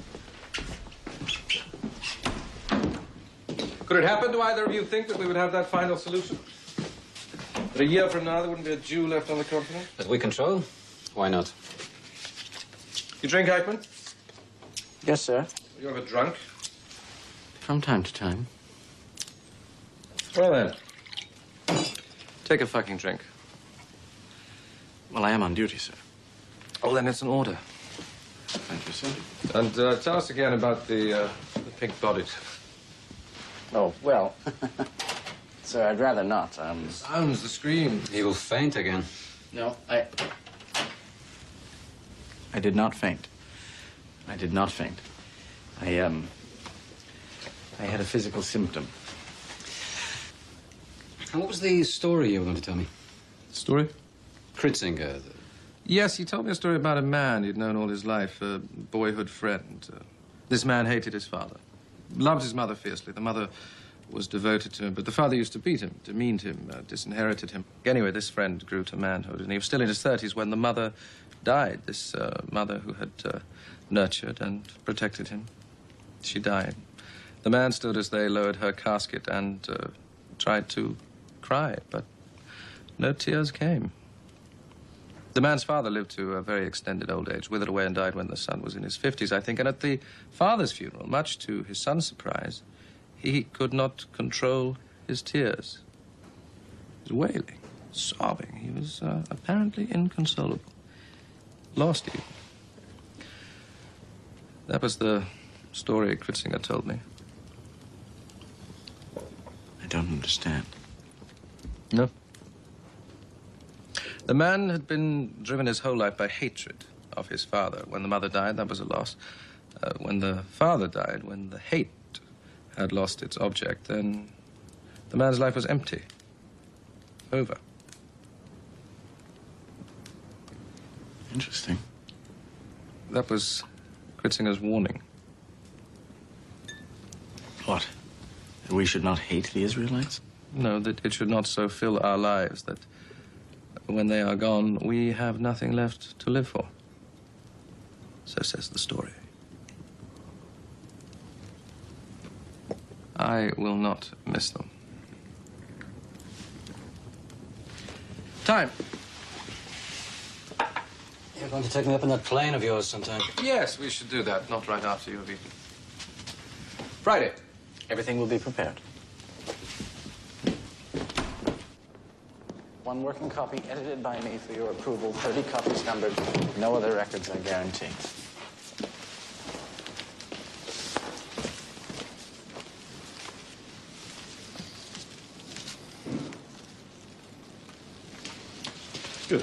Speaker 16: Could it happen to either of you think that we would have that final solution? That a year from now there wouldn't be a Jew left on the continent?
Speaker 14: That we control? Why not?
Speaker 16: You drink, Eichmann?
Speaker 2: Yes, sir.
Speaker 16: You ever drunk?
Speaker 2: From time to time.
Speaker 16: Well then, take a fucking drink.
Speaker 2: Well, I am on duty, sir.
Speaker 16: Oh, then it's an order.
Speaker 2: Thank you, sir.
Speaker 16: And tell us again about the pink bodies.
Speaker 2: Oh, well. Sir, I'd rather not.
Speaker 16: Sounds, the scream.
Speaker 14: He will faint again.
Speaker 2: No, I did not faint. I did not faint. I had a physical symptom.
Speaker 14: And what was the story you were going to tell me?
Speaker 16: Story?
Speaker 14: Kritzinger.
Speaker 16: Yes, he told me a story about a man he'd known all his life, a boyhood friend. This man hated his father, loved his mother fiercely. The mother was devoted to him, but the father used to beat him, demeaned him, disinherited him. Anyway, this friend grew to manhood, and he was still in his 30s when the mother died, this mother who had nurtured and protected him. She died. The man stood as they lowered her casket and tried to cry, but no tears came. The man's father lived to a very extended old age, withered away and died when the son was in his 50s, I think. And at the father's funeral, much to his son's surprise, he could not control his tears. He was wailing, sobbing. He was apparently inconsolable. Lost even. That was the story Kritzinger told me.
Speaker 2: I don't understand.
Speaker 16: No. The man had been driven his whole life by hatred of his father. When the mother died, that was a loss. When the father died, when the hate had lost its object, then the man's life was empty. Over.
Speaker 9: Interesting.
Speaker 16: That was Kritzinger's warning.
Speaker 9: What? That we should not hate the Israelites?
Speaker 16: No, that it should not so fill our lives that when they are gone, we have nothing left to live for. So says the story. I will not miss them. Time.
Speaker 14: You're going to take me up in that plane of yours sometime.
Speaker 16: Yes, we should do that. Not right after you have eaten. Friday.
Speaker 9: Everything will be prepared. One working copy edited by me for your approval, 30 copies numbered. No other records, I guarantee.
Speaker 16: Good.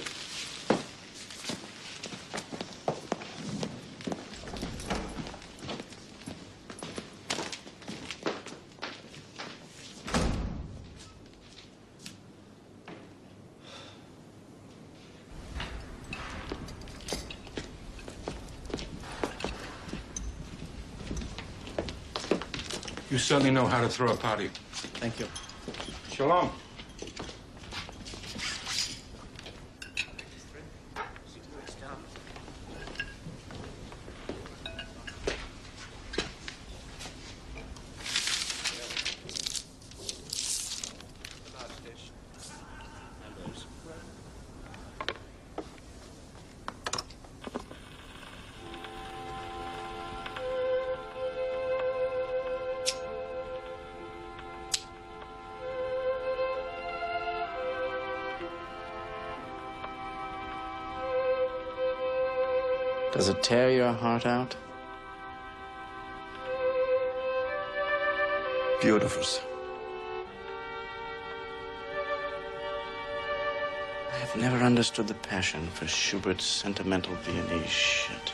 Speaker 12: You certainly know how to throw a party.
Speaker 9: Thank you.
Speaker 12: Shalom.
Speaker 9: Does it tear your heart out?
Speaker 6: Beautiful.
Speaker 9: I have never understood the passion for Schubert's sentimental Viennese shit.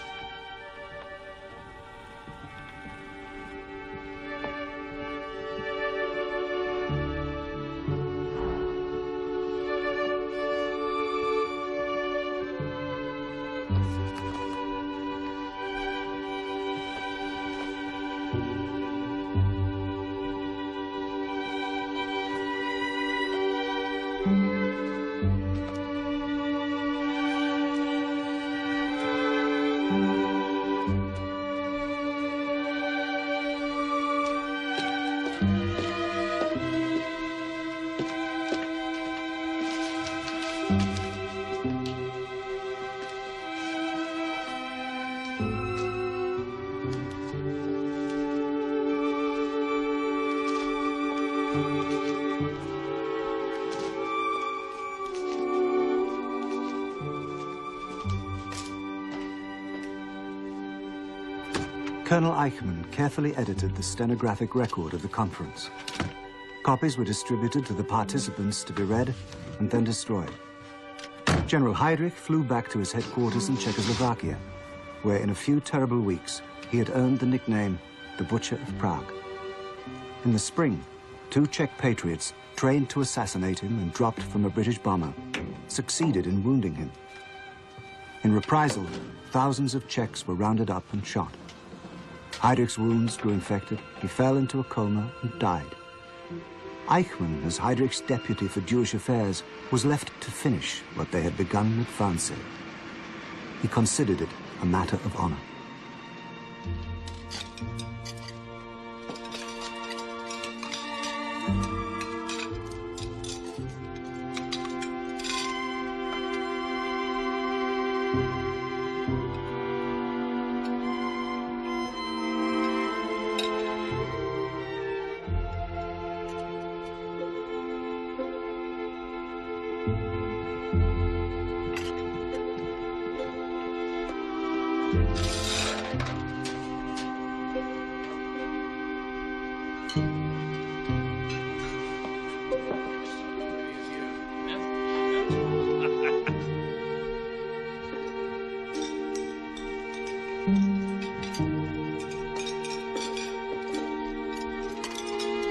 Speaker 1: Colonel Eichmann carefully edited the stenographic record of the conference. Copies were distributed to the participants to be read and then destroyed. General Heydrich flew back to his headquarters in Czechoslovakia, where in a few terrible weeks he had earned the nickname the Butcher of Prague. In the spring, 2 Czech patriots trained to assassinate him and dropped from a British bomber succeeded in wounding him. In reprisal, thousands of Czechs were rounded up and shot. Heydrich's wounds grew infected, he fell into a coma and died. Eichmann, as Heydrich's deputy for Jewish affairs, was left to finish what they had begun at Wannsee. He considered it a matter of honor.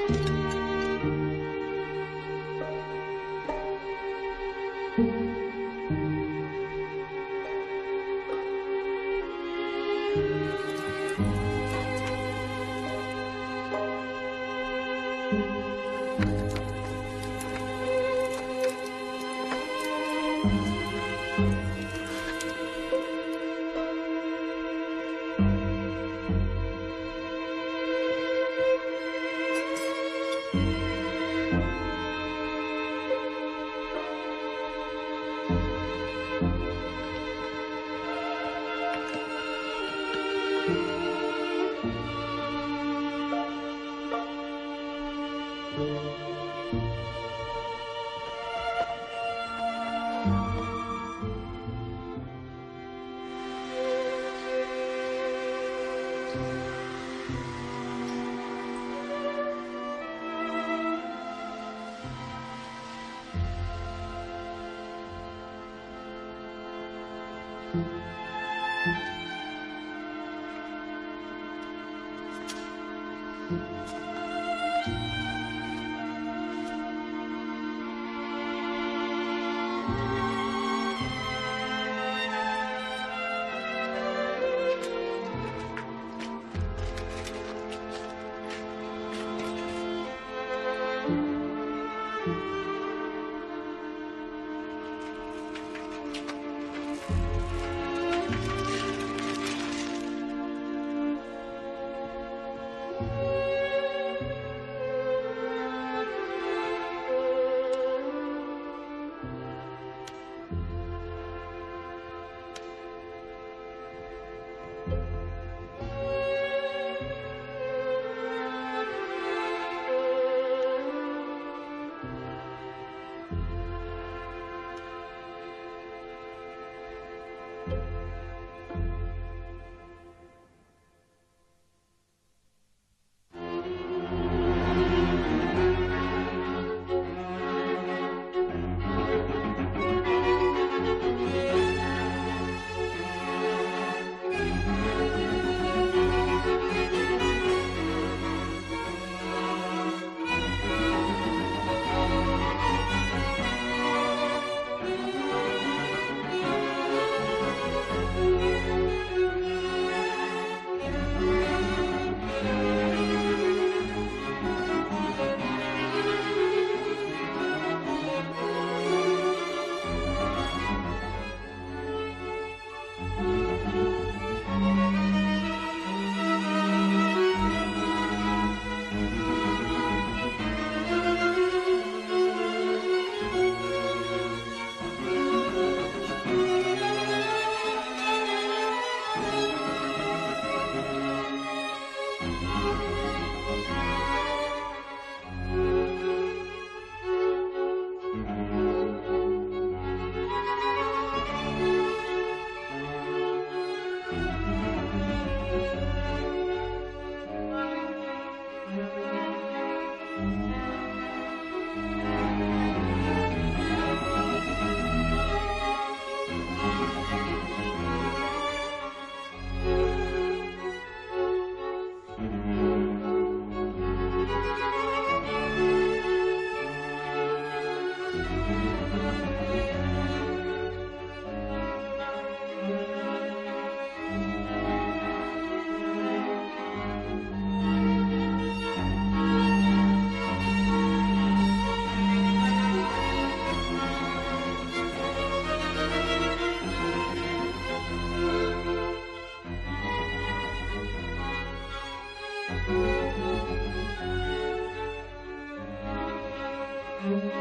Speaker 8: Mm-hmm.